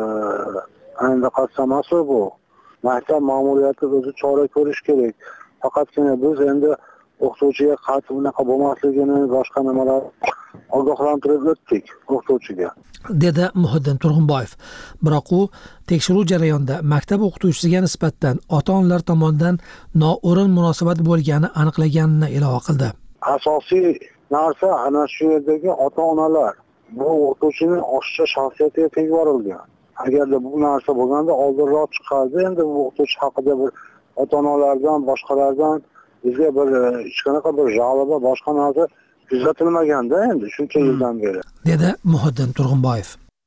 endi qasamasi bu. Maktab ma'muriyati o'zi chora ko'rish kerak. Faqatgina biz endi o'qituvchiga qarshi bunaqa bo'lmasligini, boshqa nimalar ogohlantirib o'tdik o'qituvchiga, dedi Muhiddin Turg'unboyev. Biroq u tekshiruv jarayonida maktab o'qituvchisiga nisbatan ota-onalar tomonidan noo'rin munosabat bo'lgani aniqlaganini ilova qildi. Asosiy narsa ana shu yerdagi ota-onalar bu o'qituvchining oshiqcha shaxsiyatiga teg borilgan. agarda bu narsa bo'lganda oldinroq chiqardi. Endi bu o'qituvchi haqida bir ota-onalardan, boshqalardan bizga bir hech qanaqa bir g'alaba, boshqa narsa kuzatilmaganda endi shuncha yildan beri, dedi Muhiddin Turg'unboyev.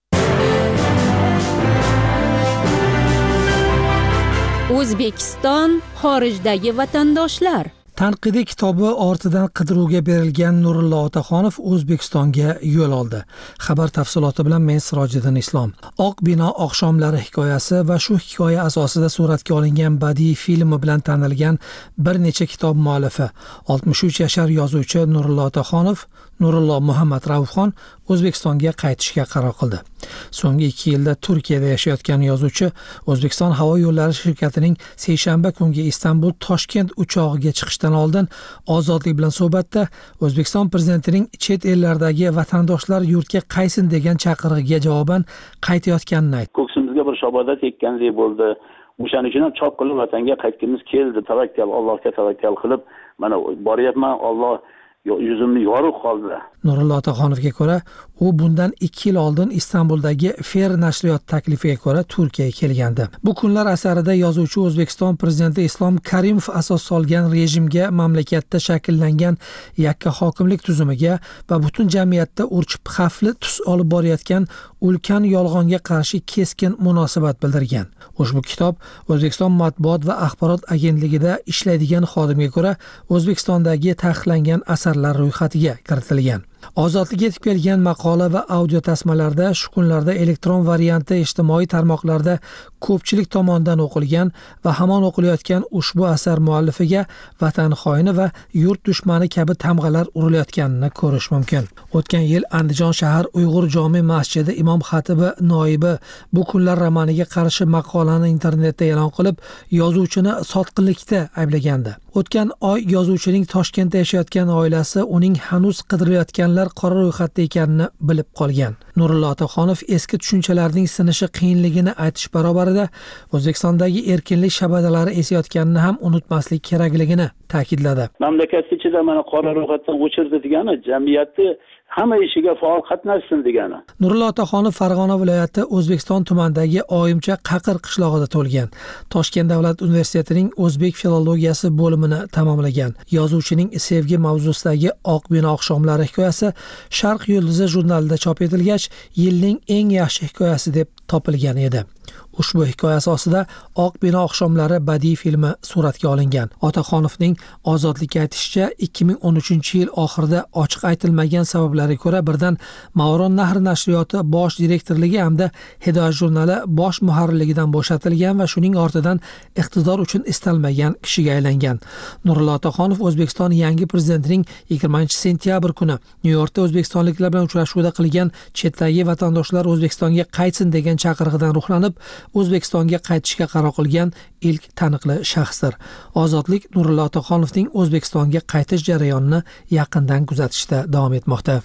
O'zbekiston xorijdagi vatandoshlar. Tanqidiy kitobi ortidan qidiruvga berilgan Nurullo Otaxonov O'zbekistonga yo'l oldi. Xabar tafsiloti bilan men Sirojiddin Islom. Oq bino oqshomlari hikoyasi va shu hikoya asosida suratga olingan badiiy filmi bilan tanilgan bir necha kitob muallifi oltmish uch yashar yozuvchi Nurullo Otaxonov Nurullo Muhammad Raufxon O'zbekistonga qaytishga qaror qildi. So'nggi ikki yilda Turkiyada yashayotgan yozuvchi O'zbekiston havo yo'llari shirkatining seshanba kungi Istanbul Toshkent uchog'iga chiqishdan oldin Ozodlik bilan suhbatda O'zbekiston prezidentining chet ellardagi vatandoshlar yurtga qaysin degan chaqirig'iga javoban qaytayotganini aytdi. Ko'ksimizga bir shaboda tekkandek bo'ldi. O'shaning uchun ham chop qilib vatanga qaytgimiz keldi. Tavakkal, Allohga tavakkal qilib, mana boryapman. Alloh yuzimni yorug' qoldi. Nurullo Otaxonovga ko'ra, u bundan ikki yil oldin Istanbuldagi Fer nashriyot taklifiga ko'ra Turkiyaga kelgandi. Bu kunlar asarida yozuvchi O'zbekiston prezidenti Islom Karimov asos solgan rejimga, mamlakatda shakllangan yakka hokimlik tuzumiga va butun jamiyatda urchib xavfli tus olib borayotgan ulkan yolg'onga qarshi keskin munosabat bildirgan. Ushbu kitob O'zbekiston matbuot va axborot agentligida ishlaydigan xodimga ko'ra O'zbekistondagi taqiqlangan asarlar ro'yxatiga kiritilgan. Ozodlik yetib kelgan maqola va audio tasmalarda shu kunlarda elektron varianti ijtimoiy tarmoqlarda ko'pchilik tomonidan o'qilgan va hamon o'qilayotgan ushbu asar muallifiga vatan xoini va yurt dushmani kabi tamg'alar urilayotganini ko'rish mumkin. O'tgan yil Andijon shahar Uyg'ur jome masjidi imom xatibi noibi bu kunlar romaniga qarshi maqolani internetda e'lon qilib, yozuvchini sotqinlikda ayblagandi. O'tgan oy yozuvchining Toshkentda yashayotgan oilasi uning hanuz qidirilayotganlar qora ro'yxatda ekanini bilib qolgan. Nurullo Otaxonov eski tushunchalarning sinishi qiyinligini aytish barobarida O'zbekistondagi erkinlik shabadalari esayotganini ham unutmaslik kerakligini ta'kidladi. Mamlakat ichida mana qora ro'yxatdan o'chirdi degani jamiyatni hamma ishiga faol qatnashsin degani. Nurullo Otaxonov Farg'ona viloyati O'zbekiston tumanidagi Oyimcha Qaqir qishlog'ida tug'ilgan. Toshkent davlat universitetining o'zbek filologiyasi bo'limini tamomlagan. Yozuvchining sevgi mavzusidagi Oq bino oqshomlari hikoyasi Sharq yulduzi jurnalida chop etilgach, yilning eng yaxshi hikoyasi deb topilgan edi. Ushbu hikoya asosida Oq bino oqshomlari badiiy filmi suratga olingan. Otaxonovning ozodlikka aytishicha, ikki ming o'n uchinchi yil oxirida ochiq aytilmagan sabablarga ko'ra birdan Mavron Nahri nashriyoti bosh direktorligi hamda Hidoyat jurnali bosh muharrirligidan bo'shatilgan va shuning ortidan iqtidor uchun istalmagan kishiga aylangan. Nurullo Otaxonov O'zbekiston yangi prezidentining yigirmanchi sentyabr kuni Nyu-Yorkda o'zbekistonliklar bilan uchrashuvda qilgan chetdagi vatandoshlar O'zbekistonga qaytsin degan chaqirig'idan ruhlanib, O'zbekistonga qaytishga qaror qilgan ilk taniqli shaxsdir. Ozodlik Nurullo Otaxonovning O'zbekistonga qaytish jarayonini yaqindan kuzatishda davom etmoqda.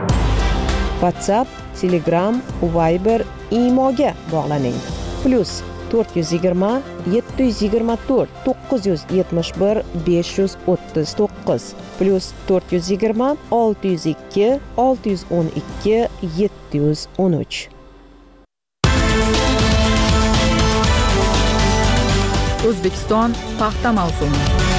WhatsApp, Telegram, Viber, Imoga bog'laning. Plus to'rt yuz yigirma yetti yuz yigirma to'rt to'qqiz yuz yetmish bir besh yuz o'ttiz to'qqiz plus to'rt yuz yigirma olti yuz ikki olti yuz o'n ikki yetti yuz o'n uch. O'zbekiston paxta mavsumi.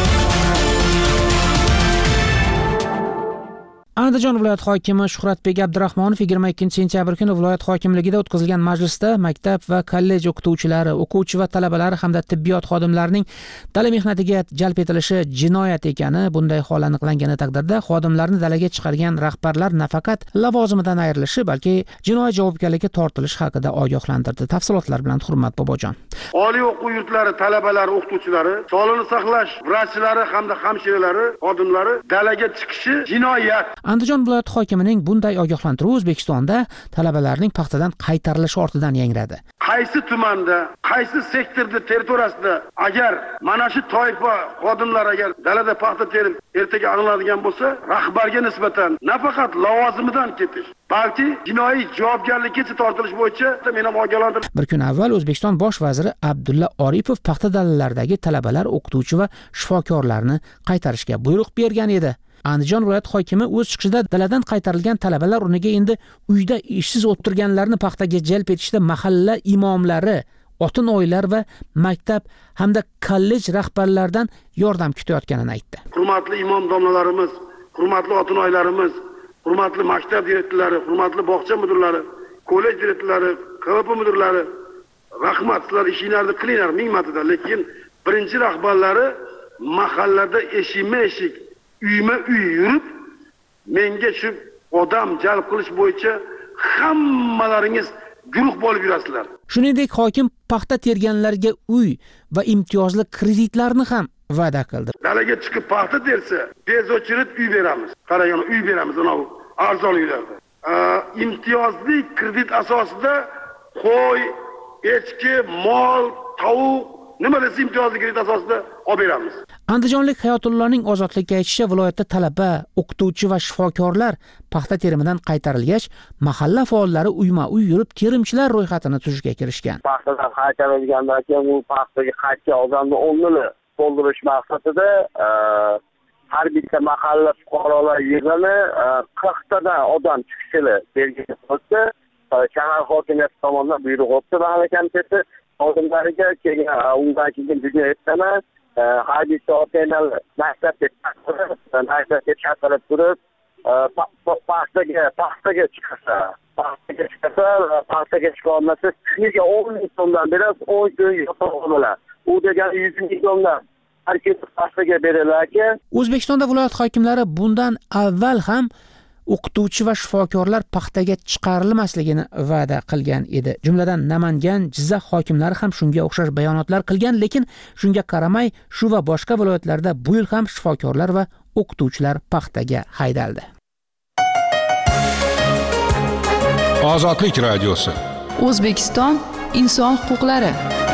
Andijon viloyat hokimi Shuhratbek Abdurahmonov yigirma ikkinchi sentyabr kuni viloyat hokimligida o'tkazilgan majlisda maktab va kollej o'qituvchilari, o'quvchi va talabalari hamda tibbiyot xodimlarining dala mehnatiga jalb etilishi jinoyat ekani, bunday hol aniqlangani taqdirda xodimlarni dalaga chiqargan rahbarlar nafaqat lavozimidan ayrilishi, balki jinoiy javobgarlikka tortilish haqida ogohlantirdi. Tafsilotlar bilan Hurmat Bobojon. Oliy o'quv yurtlari talabalari, o'qituvchilari, sog'liqni saqlash vrachlari hamda hamshiralari xodimlari dalaga chiqishi jinoyat. Andijon viloyat hokimining bunday ogohlantiruvi O'zbekistonda talabalarning paxtadan qaytarilishi ortidan yangradi. Qaysi tumanda, qaysi sektorda, territoriyasida agar mana shu toifa xodimlar agar dalada paxta terib ertaga aniqlanadigan bo'lsa, rahbarga nisbatan nafaqat lavozimidan ketish, balki jinoiy javobgarlikka tortilish bo'yicha men ham ogohlantirdim. Bir kun avval O'zbekiston bosh vaziri Abdulla Oripov paxta dalalaridagi talabalar, o'qituvchi va shifokorlarni qaytarishga buyruq bergan edi. Andijon viloyat hokimi o'z chiqishida daladan qaytarilgan talabalar o'rniga endi uyda ishsiz o'tirganlarni paxtaga jalb etishda mahalla imomlari, otin oylar va maktab hamda kollej rahbarlaridan yordam kutayotganini aytdi. Hurmatli imom domlalarimiz, hurmatli otin oylarimiz, hurmatli maktab direktorlari, hurmatli bog'cha mudirlari, kollej direktorlari, K V P mudirlari, rahmat, sizlar ishinglarni qilinglar ming marta, lekin birinchi rahbarlari mahallada eshikma-eshik, uyma-uy yurib, menga shu odam jalb qilish bo'yicha hammalaringiz guruh bo'lib yurasizlar. Shuningdek, hokim paxta terganlarga uy va imtiyozli kreditlarni ham va'da qildi. Dalaga chiqib paxta tersa, bez o'chirib uy beramiz. Qarang, uy beramiz ana u arzon uylarda. Imtiyozli kredit asosida qo'y, echki, mol, tovuq nima desa imtiyozli kredit asosida olib beramiz. Andijonlik Hayotullohning ozodlikka aytishicha, viloyatda talaba, o'qituvchi va shifokorlar paxta terimidan qaytarilgach, mahalla faollari uyma-uy yurib terimchilar ro'yxatini tuzishga kirishgan. Paxtadan qaytarilgandan keyin u paxtaga qaytgan odamni o'rnini to'ldirish maqsadida har bitta mahalla fuqarolar yig'ini qirqtadan odam chiqishini belgilab qo'ydi. Shahar hokimiyati tomonidan buyruq o'tdi mahalla komiteti xodimlariga keyin undan keyin bizga aytsalar har bitta otalar maktabga maktabga chaqirib turib paxtaga paxtaga chiqsa paxtaga chiqsa paxtaga chiqa olmasa kuniga o'n ming so'mdan berasiz, o'n kun yotoq olalar. U degani yuz ming so'mdan har kim paxtaga berilarki. O'zbekistonda viloyat hokimlari bundan avval ham o'qituvchi va shifokorlar paxtaga chiqarilmasligini va'da qilgan edi. Jumladan Namangan, Jizzax hokimlari ham shunga o'xshash bayonotlar qilgan, lekin shunga qaramay shu va boshqa viloyatlarda bu yil ham shifokorlar va o'qituvchilar paxtaga haydaldi. Ozodlik radiosi. O'zbekiston inson huquqlari.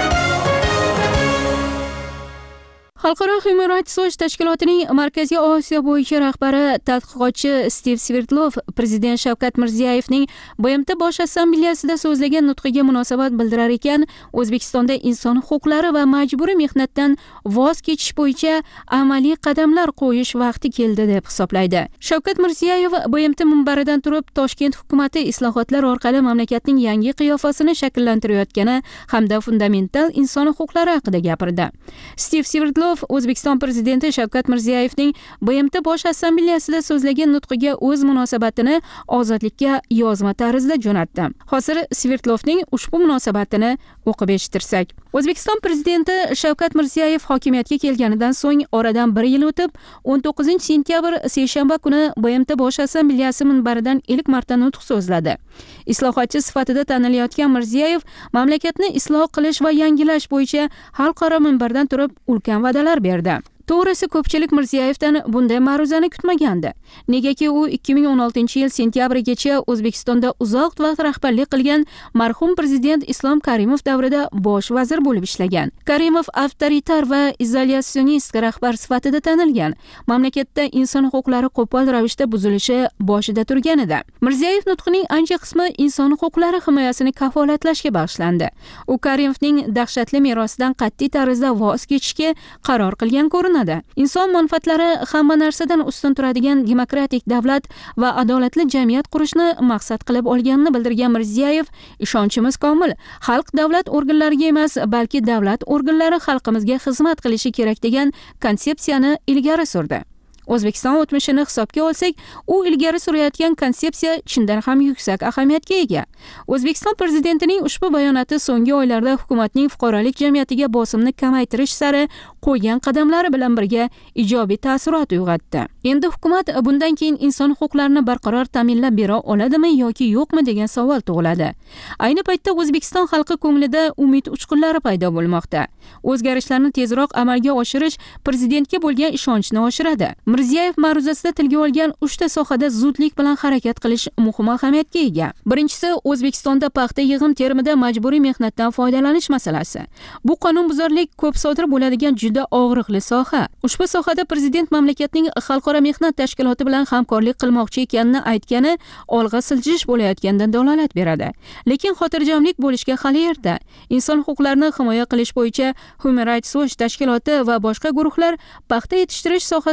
Xalqaro Human Rights Watch tashkilotining Markaziy Osiyo bo'yicha rahbari tadqiqotchi Stiv Svertlov prezident Shavkat Mirziyoyevning B M T Bosh Assambleyasida so'zlagan nutqiga munosabat bildirar ekan, O'zbekistonda inson huquqlari va majburiy mehnatdan voz kechish bo'yicha amaliy qadamlar qo'yish vaqti keldi deb hisoblaydi. Shavkat Mirziyoyev B M T minbaridan turib Toshkent hukumatı islohotlar orqali mamlakatning yangi qiyofasini shakllantirayotgani hamda fundamental inson huquqlari haqida gapirdi. Stiv Svertlov O'zbekiston prezidenti Shavkat Mirziyoyevning B M T Bosh Assambleyasida so'zlagan nutqiga o'z munosabatini ozodlikka yozma tarzda jo'natdi. Hozir Svertlovning ushbu munosabatini o'qib eshittirsak. O'zbekiston prezidenti Shavkat Mirziyoyev hokimiyatga kelganidan so'ng oradan bir yil o'tib, o'n to'qqizinchi sentyabr seshanba kuni B M T Bosh Assambleyasi minbaridan ilk marta nutq so'zladi. Islohotchi sifatida tanilayotgan Mirziyoyev mamlakatni isloh qilish va yangilash bo'yicha xalqaro minbardan turib ulkan va'dalar berdi. To'g'risi, ko'pchilik Mirziyoyevdan bunday ma'ruzani kutmagandi. Negaki u ikki ming o'n oltinchi yil sentyabrigacha O'zbekistonda uzoq vaqt rahbarlik qilgan marhum prezident Islom Karimov davrida bosh vazir bo'lib ishlagan. Karimov avtoritar va izolyasionist rahbar sifatida tanilgan. Mamlakatda inson huquqlari qo'pol ravishda buzilishi boshida turgan edi. Mirziyoyev nutqining ancha qismi inson huquqlari himoyasini kafolatlashga bag'ishlandi. U Karimovning dahshatli merosidan qat'iy tarzda voz kechishga qaror qilgan ko'rinadi. Inson manfaatlari hamma narsadan ustun turadigan demokratik davlat va adolatli jamiyat qurishni maqsad qilib olganini bildirgan Mirziyoyev, ishonchimiz komil, xalq davlat organlariga emas, balki davlat organlari xalqimizga xizmat qilishi kerak degan konsepsiyani ilgari surdi. O'zbekiston o'tmishini hisobga olsak, u ilgari surayotgan konsepsiya chindan ham yuksak ahamiyatga ega. O'zbekiston prezidentining ushbu bayonoti so'nggi oylarda hukumatning fuqarolik jamiyatiga bosimni kamaytirish sari qo'ygan qadamlari bilan birga ijobiy ta'sirot uyg'otdi. Endi hukumat bundan keyin inson huquqlarini barqaror ta'minlab bera oladimi yoki yo'qmi degan savol tug'iladi. Ayni paytda O'zbekiston xalqi ko'nglida umid uchqunlari paydo bo'lmoqda. O'zgarishlarni tezroq amalga oshirish prezidentga bo'lgan ishonchni oshiradi. Mirziyoyev ma'ruzasida tilga olgan uchta sohada zudlik bilan harakat qilish muhim ahamiyatga ega. Birinchisi, O'zbekistonda paxta yig'im terimida majburiy mehnatdan foydalanish masalasi. Bu qonunbuzarlik ko'p sodir bo'ladigan juda og'riqli soha. Ushbu sohada prezident mamlakatning xalqaro mehnat tashkiloti bilan hamkorlik qilmoqchi ekanini aytgani olg'a siljish bo'layotganidan dalolat beradi. Lekin xotirjamlik bo'lishga hali erta. Inson huquqlarini himoya qilish bo'yicha Human Rights Watch tashkiloti va boshqa guruhlar paxta yetishtirish sohasida majburiy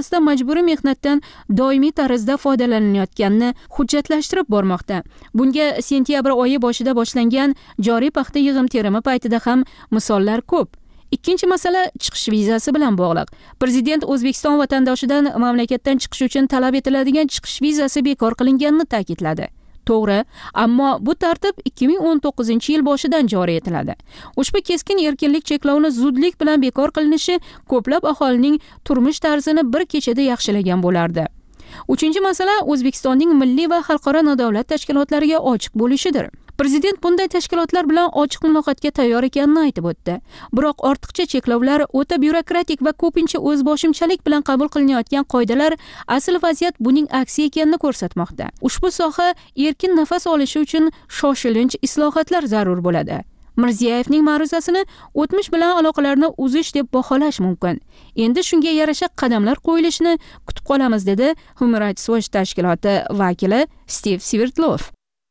majburiy mehnatdan doimiy tarzda foydalanayotganini hujjatlashtirib bormoqda. Bunga sentyabr oyi boshida boshlangan joriy paxta yig'im-terimi paytida ham misollar ko'p. Ikkinchi masala chiqish vizasi bilan bog'liq. Prezident O'zbekiston vatandoshidan mamlakatdan chiqish uchun talab etiladigan chiqish vizasi bekor qilinganini ta'kidladi. To'g'ri, ammo bu tartib ikki ming o'n to'qqizinchi yil boshidan joriy etiladi. Ushbu keskin erkinlik cheklovini zudlik bilan bekor qilinishi ko'plab aholining turmush tarzini bir kechada yaxshilagan bo'lardi. Uchinchi masala O'zbekistonning milliy va xalqaro nodavlat tashkilotlariga ochiq bo'lishidir. Prezident bunday tashkilotlar bilan ochiq muloqotga tayyor ekanini aytib o'tdi. Biroq ortiqcha cheklovlar, o'ta byurokratik va ko'pincha o'zboshimchalik bilan qabul qilinayotgan qoidalar asl vaziyat buning aksi ekanini ko'rsatmoqda. Ushbu soha erkin nafas olishi uchun shoshilinch islohotlar zarur bo'ladi. Mirziyoyevning ma'ruzasini o'tmish bilan aloqalarni uzish deb baholash mumkin. Endi shunga yarasha qadamlar qo'yilishini kutib qolamiz, dedi Human Rights Watch tashkiloti vakili Steve Svertlov.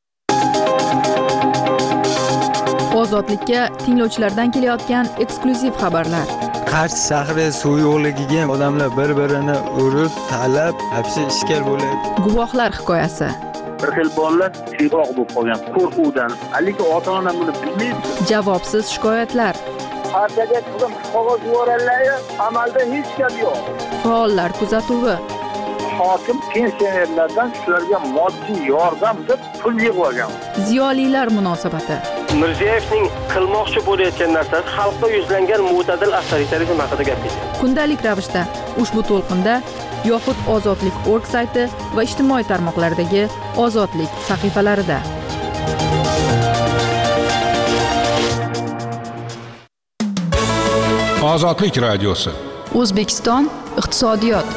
Ozodlikka tinglovchilardan kelayotgan eksklyuziv xabarlar. Qarshi shahri suv yo'qligiga odamlar bir-birini urib, talab, hapsi ishkal bo'ladi. Guvohlar hikoyasi. Bir xil bolalar tiyroq bo'lib qolgan qo'rquvdan. Lekin ota-ona buni bilmaydi. Javobsiz shikoyatlar. Partiyaga qizim qog'oz yuborganlar, amalda hech gap yo'q. Faollar kuzatuvi. Hokim pensionerlardan shularga moddiy yordam deb pul yig'ib olgan. Ziyolilar munosabati. Mirziyoyevning qilmoqchi bo'layotgan narsasi xalqqa yuzlangan mo'tadil avtoritarizm haqida gapirdi. Kundalik ravishda ushbu to'lqinda yoxud ozodlik nokta org sayti va ijtimoiy tarmoqlardagi ozodlik sahifalarida. Ozodlik radiosi. O'zbekiston iqtisodiyot.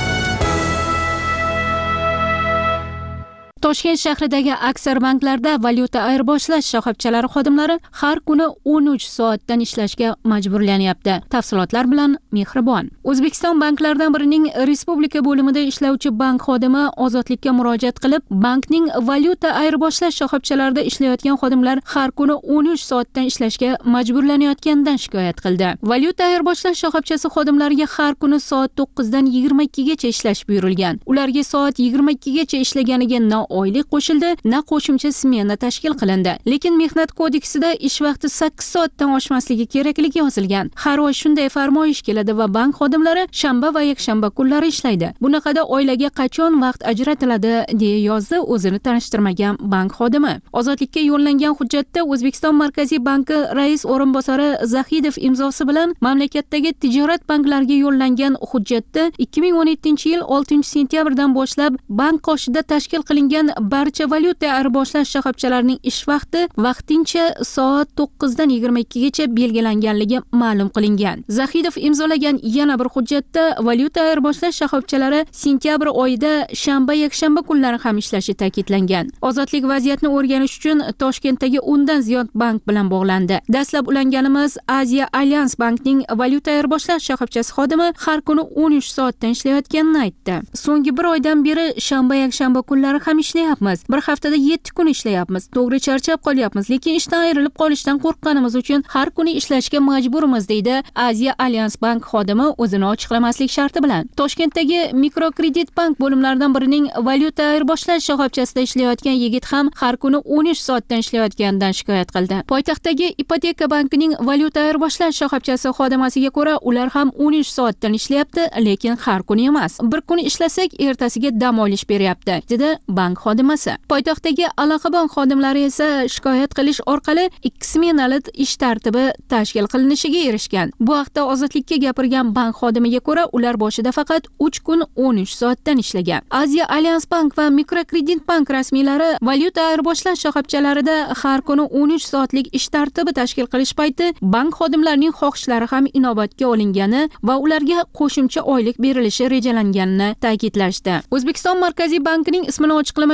Toshkent shahridagi aksar banklarda valyuta ayirboshlash shoxobchalari xodimlari har kuni o'n uch soatdan ishlashga majburlanyapti. Tafsilotlar bilan Mehribon. O'zbekiston banklaridan birining respublika bo'limida ishlovchi bank xodimi ozodlikka murojaat qilib, bankning valyuta ayirboshlash shoxobchalarida ishlayotgan xodimlar har kuni o'n uch soatdan ishlashga majburlanayotganidan shikoyat qildi. Valyuta ayirboshlash shoxobchasi xodimlariga har kuni soat to'qqizdan yigirma ikkigacha ishlash buyurilgan. Ularga soat yigirma ikkigacha ishlaganiga na oylik qo'shildi, na qo'shimcha smena tashkil qilindi. Lekin mehnat kodeksida ish vaqti sakkiz soatdan oshmasligi kerakligi yozilgan. Har oy shunday farmoyish keladi va bank xodimlari shanba va yakshanba kunlari ishlaydi. Bunaqada oilaga qachon vaqt ajratiladi, deya yozdi o'zini tanishtirmagan bank xodimi. Ozodlikka yo'llangan hujjatda O'zbekiston Markaziy banki rais o'rinbosari Zahidov imzosi bilan mamlakatdagi tijorat banklariga yo'llangan hujjatda ikki ming o'n yettinchi yil oltinchi sentyabrdan boshlab bank qoshida tashkil qilingan barcha valyuta ayirboshlash shoxobchalarining ish vaqti vaqtincha soat to'qqizdan yigirma ikkigacha belgilanganligi ma'lum qilingan. Zahidov imzolagan yana bir hujjatda valyuta ayirboshlash shoxobchalari sentyabr oyida shanba yakshanba kunlari ham ishlashi ta'kidlangan. Ozodlik vaziyatni o'rganish uchun Toshkentdagi o'ndan ziyod bank bilan bog'landi. Dastlab ulanganimiz Aziya Alyans bankning valyuta ayirboshlash shoxobchasi xodimi har kuni o'n uch soatdan ishlayotganini aytdi. So'nggi bir oydan beri shanba yakshanba kunlari ham ishlayapmiz. Bir haftada yetti kun ishlayapmiz. To'g'ri charchab qolyapmiz, lekin ishdan ayrilib qolishdan qo'rqqanimiz uchun har kuni ishlashga majburmiz, deydi Aziya Alyans bank xodimi o'zini ochiqlamaslik sharti bilan. Toshkentdagi mikrokredit bank bo'limlaridan birining valyuta ayirboshlash shoxobchasida ishlayotgan yigit ham har kuni o'n uch soatdan ishlayotganidan shikoyat qildi. Poytaxtdagi Ipoteka bankining valyuta ayirboshlash shoxobchasi xodimasiga ko'ra, ular ham o'n uch soatdan ishlayapti, lekin har kuni emas. Bir kun ishlasak, ertasiga dam olish beryapti, dedi bank xodimasi. Poytaxtdagi aloqa bank xodimlari esa shikoyat qilish orqali ikki smenali ish tartibi tashkil qilinishiga erishgan. Bu haqda Ozodlikka gapirgan bank xodimiga ko'ra, ular boshida faqat uch kun o'n uch soatdan ishlagan. Aziya Alyans bank va mikrokredit bank rasmiylari valyuta ayirboshlash shoxobchalarida har kuni o'n uch soatlik ish tartibi tashkil qilish payti bank xodimlarining xohishlari ham inobatga olingani va ularga qo'shimcha oylik berilishi rejalanganini ta'kidlashdi. O'zbekiston Markaziy bankining ismini ochiqlamay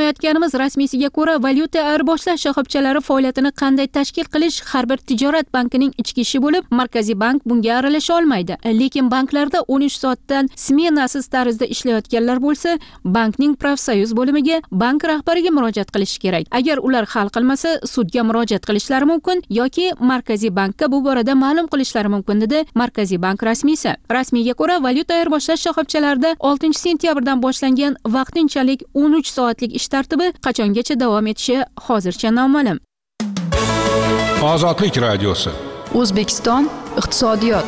bilmayotganimiz rasmiysiga ko'ra, valyuta ayirboshlash shoxobchalari faoliyatini qanday tashkil qilish har bir tijorat bankining ichki ishi bo'lib, Markaziy bank bunga aralasha olmaydi. Lekin banklarda o'n uch soatdan smenasiz tarzda ishlayotganlar bo'lsa, bankning profsoyuz bo'limiga, bank rahbariga murojaat qilish kerak. Agar ular hal qilmasa, sudga murojaat qilishlari mumkin yoki Markaziy bankka bu borada ma'lum qilishlari mumkin, dedi Markaziy bank rasmiysi. Rasmiyga ko'ra, valyuta ayirboshlash shoxobchalarida oltinchi sentyabrdan boshlangan vaqtinchalik o'n uch soatlik ish tartibi qachongacha davom etishi hozircha noma'lum. Ozodlik radiosi. O'zbekiston iqtisodiyot.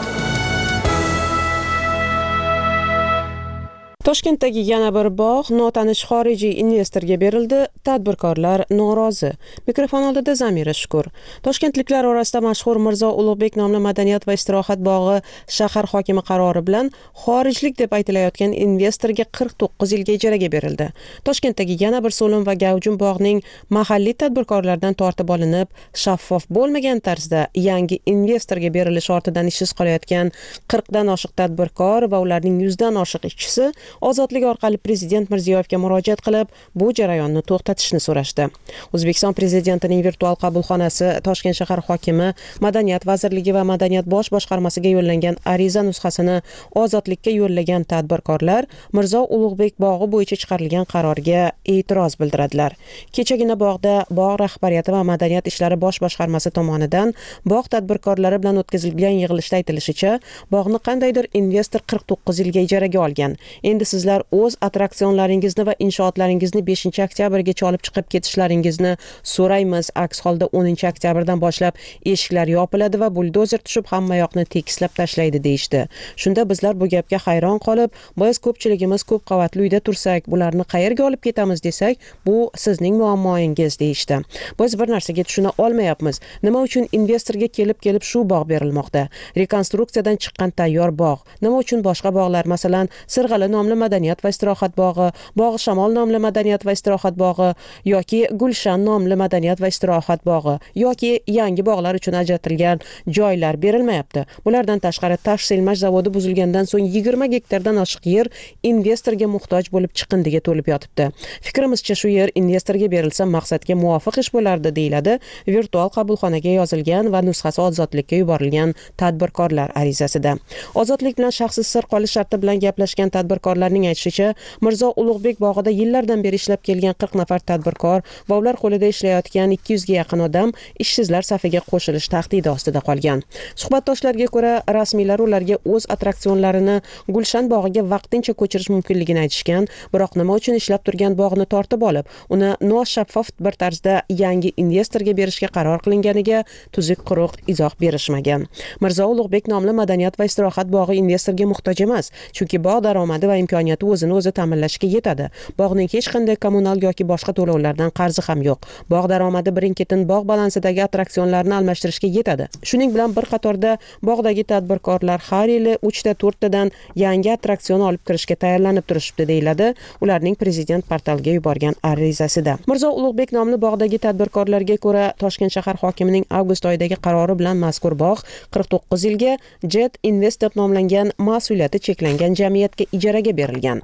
Toshkentdagi yana bir bog' notanish xorijiy investorga berildi, tadbirkorlar norozi. Mikrofon oldida Zamira Shukur. Toshkentliklar orasida mashhur Mirzo Ulug'bek nomli madaniyat va istirohat bog'i shahar hokimi qarori bilan xorijlik deb aytilayotgan investorga qirq to'qqiz yilga ijaraga berildi. Toshkentdagi yana bir so'lim va gavjum bog'ning mahalliy tadbirkorlardan tortib olinib, shaffof bo'lmagan tarzda yangi investorga berilish ortidan ishsiz qolayotgan qirqdan oshiq tadbirkor va ularning yuzdan oshiq ishchisi Ozodlik orqali Prezident Mirziyoyevga murojaat qilib, bu jarayonni to'xtatishni so'rashdi. O'zbekiston Prezidentining virtual qabulxonasi Toshkent shahar hokimi, Madaniyat vazirligi va Madaniyat bosh boshqarmasiga yo'llangan ariza nusxasini Ozodlikka yo'llagan tadbirkorlar Mirzo Ulug'bek bog'i bo'yicha chiqarilgan qarorga e'tiroz bildiradilar. Kechagina bog'da bog' rahbariyati va Madaniyat ishlari bosh boshqarmasi tomonidan bog' tadbirkorlari bilan o'tkazilgan yig'ilishda aytilishicha, bog'ni qandaydir investor qirq to'qqiz yilga ijaraga olgan. Endi sizlar o'z attraksionlaringizni va inshootlaringizni beshinchi oktyabrgacha olib chiqib ketishlaringizni so'raymiz. Aks holda o'ninchi oktyabrdan boshlab eshiklar yopiladi va buldozer tushib hamma yoqni tekislab tashlaydi deyishdi. Shunda bizlar bu gapga hayron qolib, biz ko'pchiligimiz ko'p qavatli uyda tursak, bularni qayerga olib ketamiz desak, bu sizning muammoingiz deyishdi. Biz bir narsaga tushuna olmayapmiz. Nima uchun investorga kelib-kelib shu bog' berilmoqda? Rekonstruksiyadan chiqqan tayyor bog'. Nima uchun boshqa bog'lar, masalan, Sirg'ali nomli madaniyat va istirohat bog'i, Bog'i Shamol nomli madaniyat va istirohat bog'i yoki Gulshan nomli madaniyat va istirohat bog'i yoki yangi bog'lar uchun ajratilgan joylar berilmayapti. Bulardan tashqari Tashselmaj zavodi buzilgandan so'ng yigirma gektardan oshiq yer investorga muhtoj bo'lib chiqindiga to'lib yotibdi. Fikrimizcha shu yer investorga berilsa maqsadga muvofiq ish bo'lardi, deyiladi virtual qabulxonaga yozilgan va nusxasi Ozodlikka yuborilgan tadbirkorlar arizasida. Ozodlik bilan shaxsiy sir qolish sharti bilan gaplashgan tadbirkorlarning aytishicha, Mirzo Ulug'bek bog'ida yillardan beri ishlab kelgan qirq nafar tadbirkor va ular qo'lida ishlayotgan ikki yuzga yaqin odam ishsizlar safiga qo'shilish tahdidi ostida qolgan. Suhbatdoshlarga ko'ra, rasmiylar ularga o'z attraksionlarini Gulshan bog'iga vaqtincha ko'chirish mumkinligini aytishgan, biroq nima uchun ishlab turgan bog'ni tortib olib, uni noshaffof bir tarzda yangi investorga berishga qaror qilinganiga tuzuk quruq izoh berishmagan. Mirzo Ulug'bek nomli madaniyat va istirohat bog'i investorga muhtoj emas, chunki bog' daromadi va imkoniyati o'zini o'zi ta'minlashga yetadi. Bog'ning hech qanday kommunal yoki boshqa to'lovlardan qarzi ham yo'q. Bog' daromadi birin-ketin bog' balansidagi attraksionlarni almashtirishga yetadi. Shuning bilan bir qatorda bog'dagi tadbirkorlar har yili uchta to'rttadan yangi attraksion olib kirishga tayyorlanib turishibdi, deyiladi ularning Prezident portaliga yuborgan arizasida. Mirzo Ulug'bek nomli bog'dagi tadbirkorlarga ko'ra, Toshkent shahar hokimining avgust oyidagi qarori bilan mazkur bog' qirq to'qqiz yilga Jet Invest deb nomlangan mas'uliyati cheklangan jamiyatga ijaraga berilgan.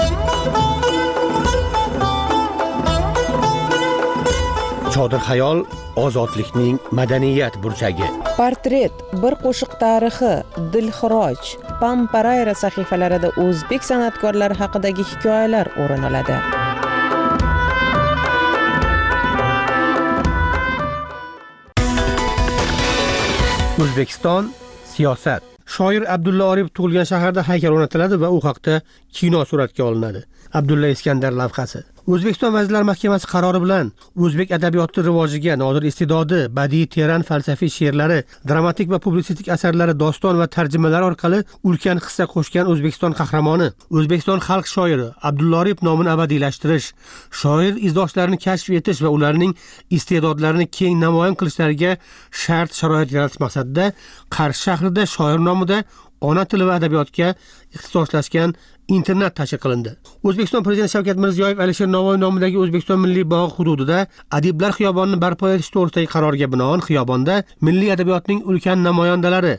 Chodir xayol ozodlikning madaniyat burchagi. Portret, bir qo'shiq tarixi, Dilxiroj, Pamparayra sahifalarida o'zbek san'atkorlari haqidagi hikoyalar o'rin oladi. O'zbekiston siyosat. Shoir Abdulla Oripov tug'ilgan shaharda haykal o'rnatiladi va u haqda kino suratga olinadi. Abdulla Iskandar lavhasi. O'zbekiston Vazirlar Mahkamasi qarori bilan o'zbek adabiyoti rivojiga nodir iste'dodi, badiiy teran falsafiy she'rlari, dramatik va publisistik asarlari, doston va tarjimalar orqali ulkan hissa qo'shgan O'zbekiston qahramoni, O'zbekiston xalq shoiri Abdulla Oripov nomini abadiylashtirish, shoir izdoshlarini kashf etish va ularning iste'dodlarini keng namoyon qilishlariga shart sharoit yaratish maqsadida Qarshi shahrida shoir nomida ona tili va adabiyotga ixtisoslashgan internat tashkil qilindi. O'zbekiston Prezidenti Shavkat Mirziyoyev Alisher Navoiy nomidagi O'zbekiston Milliy bog'i hududida Adiblar xiyobonini barpo etish to'g'risidagi qarorga binoan xiyobonda milliy adabiyotning ulkan namoyandalari,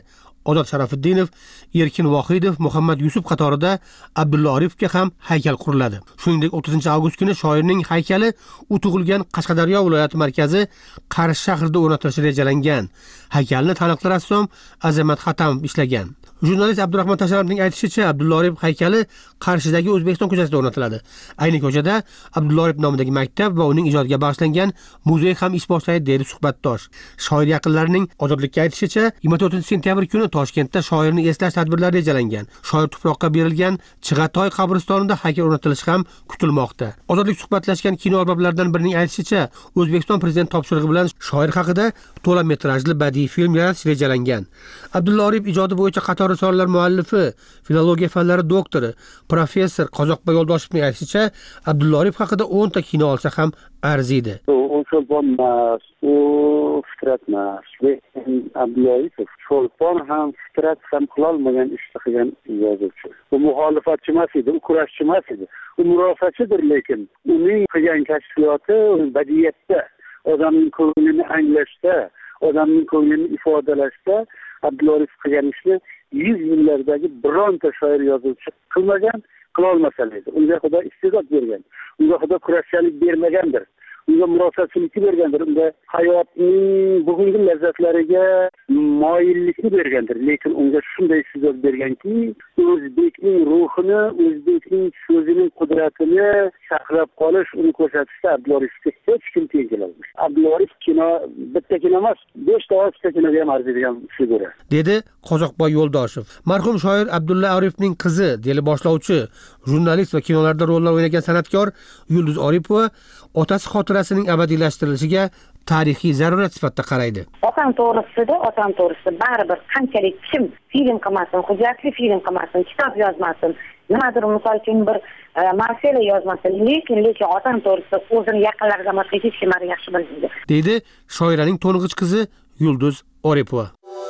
Ozod Sharafiddinov, Erkin Vohidov, Muhammad Yusuf qatorida Abdulla Oripovga ham haykal quriladi. Shuningdek, o'ttizinchi avgust kuni shoirning haykali u tug'ilgan Qashqadaryo viloyati markazi Qarshi shahrida o'rnatilishi rejalangan. Haykalni taniqli rassom Azamat Xatamov ishlagan. Jurnalist Abdurahmon Tasharovning aytishicha, Abdulla Oripov haykali Qarshidagi O'zbekiston ko'chasida o'rnatiladi. Ayni ko'chada Abdulla Oripov nomidagi maktab va uning ijodiga bag'ishlangan muzey ham ish boshlaydi, deydi suhbatdosh. Shoir yaqinlarining Ozodlikka aytishicha, yigirma to'rtinchi sentyabr kuni Toshkentda shoirni eslash tadbirlari rejalangan. Shoir tuproqqa berilgan Chig'atoy qabristonida haykal o'rnatilishi ham kutilmoqda. Ozodlik suhbatlashgan kino arboblaridan birining aytishicha, O'zbekiston prezidenti topshirig'i bilan shoir haqida to'la metrajli badiiy film yaratish rejalangan. Abdulla Oripov ijodi bo'yicha qator risoralar muallifi, filologiya fanlari doktori, professor Qozoqboy Yo'ldoshevning aytishicha, Abdulla Oripov haqida o'nta kino olsa ham arziydi. U cho'lpon emas, u fitrat emas. Lekin Abdulla Oripov cho'lpon ham fitrat ham qilolmagan ishni qilgan yozuvchi. U muxolifatchi emas edi, u kurashchi emas edi. U murosachidir, lekin uning qilgan kashfiyoti badiiyatda, odamning ko'nglini anglashda, odamning ko'nglini ifodalashda Abdulla Oripov qilgan ishni yuz yillardagi bironta shoir yozuvchi qilmagan, qila olmasa edi. Unga Xudo iste'dod bergan. Unga Xudo kurashchilik bermagandir. Unga murosachilik bergandir. Unga hayotning bugungi lazzatlariga moyillikni bergandir. Lekin unga shunday iste'dod berganki, o'zbekning ruhini, o'zbekning so'zining qudratini saqlab qolish, uni ko'rsatishda Abdulla Oripovga hech kim teng kelolmaydi. Abdulla Oripov kino bitta kino emas, beshta oltita kinoga ham arziydigan figura. Dedi Qozoqboy Yo'ldoshev. Marhum shoir Abdulla Oripovning qizi, deli boshlovchi, jurnalist va kinolarda rollar o'ynagan san'atkor Yulduz Oripova otasi xotirasining abadiylashtirilishiga tarixiy zarurat sifatida qaraydi. Otam to'g'risida, otam to'g'risida baribir qanchalik kim film qilmasin, hujjatli film qilmasin, kitob yozmasin, nimadir misol uchun bir Marsela yozmasin, lekin lekin otam to'g'risida o'zini yaqinlaridan boshqa hech kim yaxshi bilmaydi. Deydi shoiraning to'ng'ich qizi Yulduz Oripova.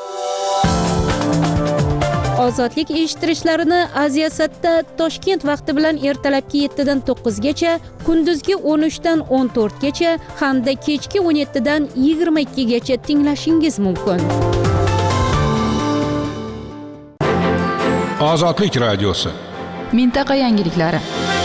Ozodlik eshittirishlarini Aziyasatda Toshkent vaqti bilan ertalabki yettidan to'qqizgacha, kunduzgi o'n uchdan o'n to'rtgacha hamda kechki o'n yettidan yigirma ikkigacha tinglashingiz mumkin. Ozodlik radiosi. Mintaqa yangiliklari.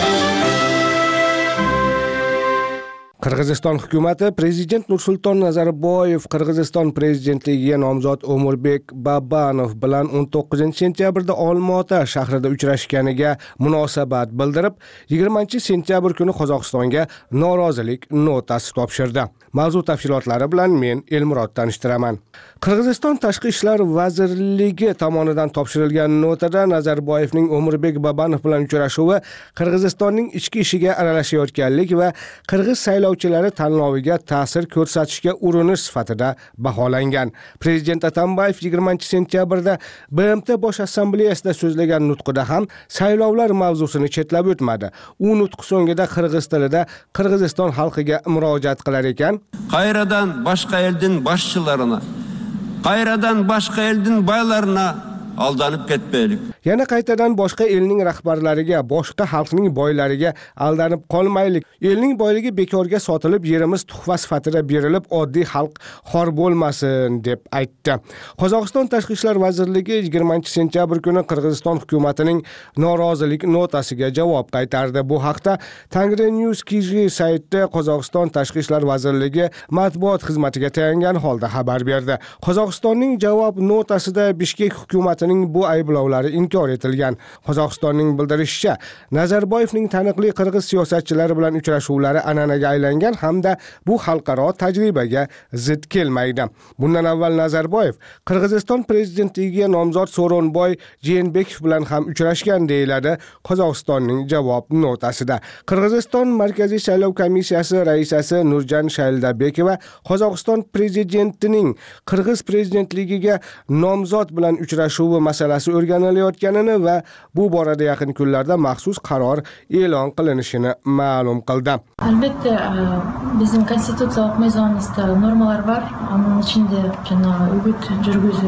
Qirg'iziston hukumati Prezident Nursulton Nazarboyev Qirg'iziston prezidentligiga nomzod O'murbek Babanov bilan o'n to'qqizinchi sentyabrda Olmaota shahrida uchrashganiga munosabat bildirib, yigirmanchi sentyabr kuni Qozog'istonga norozilik notasi topshirdi. Mavzu tafsilotlari bilan men Elmurod tanishtiraman. Qirg'iziston Tashqi ishlar vazirligi tomonidan topshirilgan notada Nazarboyevning O'murbek Babanov bilan uchrashuvi Qirg'izistonning ichki ishiga aralashayotganlik va Qirg'iz saylovchilari tanloviga ta'sir ko'rsatishga urinish sifatida baholangan. Prezident Atambayev yigirmanchi sentyabrda B M T Bosh Assambleyasida so'zlagan nutqida ham saylovlar mavzusini chetlab o'tmadi. U nutq so'ngida qirg'iz tilida Qirg'iziston xalqiga murojaat qilar ekan: Qayradan boshqa elning boshchilarini, qayradan boshqa elning boylarına aldanib ketmaylik. Yana qaytadan boshqa elning rahbarlariga, boshqa xalqning boylariga aldanib qolmaylik. Elning boyligi bekorga sotilib, yerimiz tuhfa sifatida berilib, oddiy xalq xor bo'lmasin deb aytdi. Qozog'iston Tashqi ishlar vazirligi yigirmanchi sentyabr kuni Qirg'iziston hukumatining norozilik notasiga javob qaytardi. Bu haqda Tangri News Kizhi saytida Qozog'iston Tashqi ishlar vazirligi matbuot xizmatiga tayangan holda xabar berdi. Qozog'istonning javob notasida Bishkek hukumatining bu ayblovlari inkor etilgan. Qozog'istonning bildirishicha, Nazarboyevning taniqli qirg'iz siyosatchilari bilan uchrashuvlari an'anaga aylangan hamda bu xalqaro tajribaga zid kelmaydi. Bundan avval Nazarboyev Qirg'iziston prezidentligiga nomzod So'ronboy Jeenbekov bilan ham uchrashgan deyiladi Qozog'istonning javob notasida. Qirg'iziston Markaziy saylov komissiyasi raisasi Nurjan Shayldabekova Qozog'iston prezidentining Qirg'iz prezidentligiga nomzod bilan uchrashuvi masalasi o'rganilayotganini va bu borada yaqin kunlarda maxsus qaror e'lon qilinishini ma'lum qildi. Albatta, bizning konstitutsiyalik mezonimizda normalar bor. Uning ichida jana o'g'it yurgizi.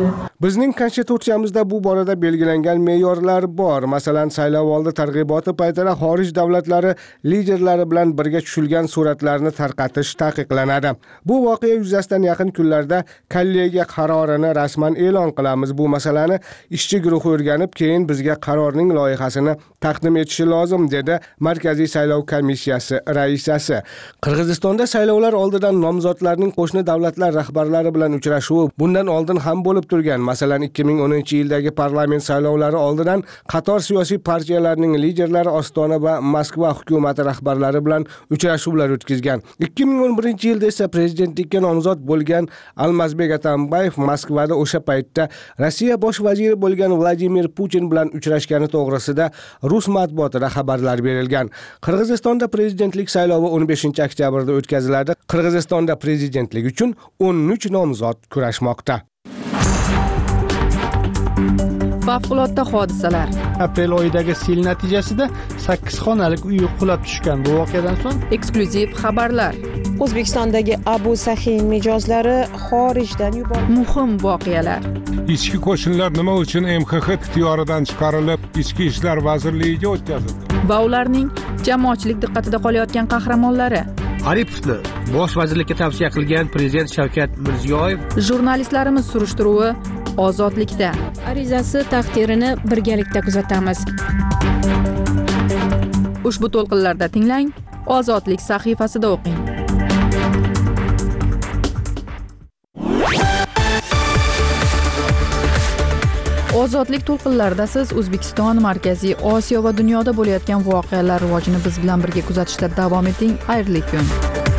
Bizning konstitutsiyamizda bu borada belgilangan me'yorlar bor. Masalan, saylovoldi targ'iboti paytida xorij davlatlari liderlari bilan birga tushilgan suratlarni tarqatish taqiqlanadi. Bu voqea yuzasidan yaqin kunlarda kollegiya qarorini rasman e'lon qilamiz. Bu masalani ishchi guruhi o'rganib, keyin bizga qarorning loyihasini taqdim etishi lozim, dedi Markaziy saylov komissiyasi raisasi. Qirg'izistonda saylovlar oldidan nomzodlarning qo'shni davlatlar rahbarlari bilan uchrashuvi bundan oldin ham bo'lib turgan. Masalan, ikki ming o'ninchi yildagi parlament saylovlari oldidan qator siyosiy partiyalarning liderlari Ostona va Moskva hukumati rahbarlari bilan uchrashuvlar o'tkazgan. ikki ming o'n birinchi yilda esa prezidentlikka nomzod bo'lgan Almazbek Atambayev Moskvada o'sha paytda Rossiya bosh vaziri bo'lgan Vladimir Putin bilan uchrashgani to'g'risida rus matbuotida xabarlar berilgan. Qirg'izistonda prezidentlik saylovi o'n beshinchi oktyabrda o'tkaziladi. Qirg'izistonda prezidentlik uchun o'n uch nomzod kurashmoqda. Favqulodda hodisalar. Aprel oyidagi sel natijasida sakkiz xonalik uy qulab tushgan. Bu voqeadan so'ng eksklyuziv xabarlar. O'zbekistondagi Abu Sahin mijozlari xorijdan yuborildi. Muhim voqealar. Ichki qo'shinlar nima uchun M X X ixtiyoridan chiqarilib, Ichki ishlar vazirligiga o'tkazildi? Va ularning jamoatchilik diqqatida qolayotgan qahramonlari. Aripovni bosh vazirlikka tavsiya qilgan prezident Shavkat Mirziyoyev. Jurnalistlarimiz surishtiruvi ozodlikda. Arizasi taqdirini birgalikda kuzatamiz. Ushbu to'lqinlarda tinglang, Ozodlik sahifasida o'qing. Ozodlik to'lqinlarida siz O'zbekiston, Markaziy Osiyo va dunyoda bo'layotgan voqealar rivojini biz bilan birga kuzatishda davom eting. Xayrli kun.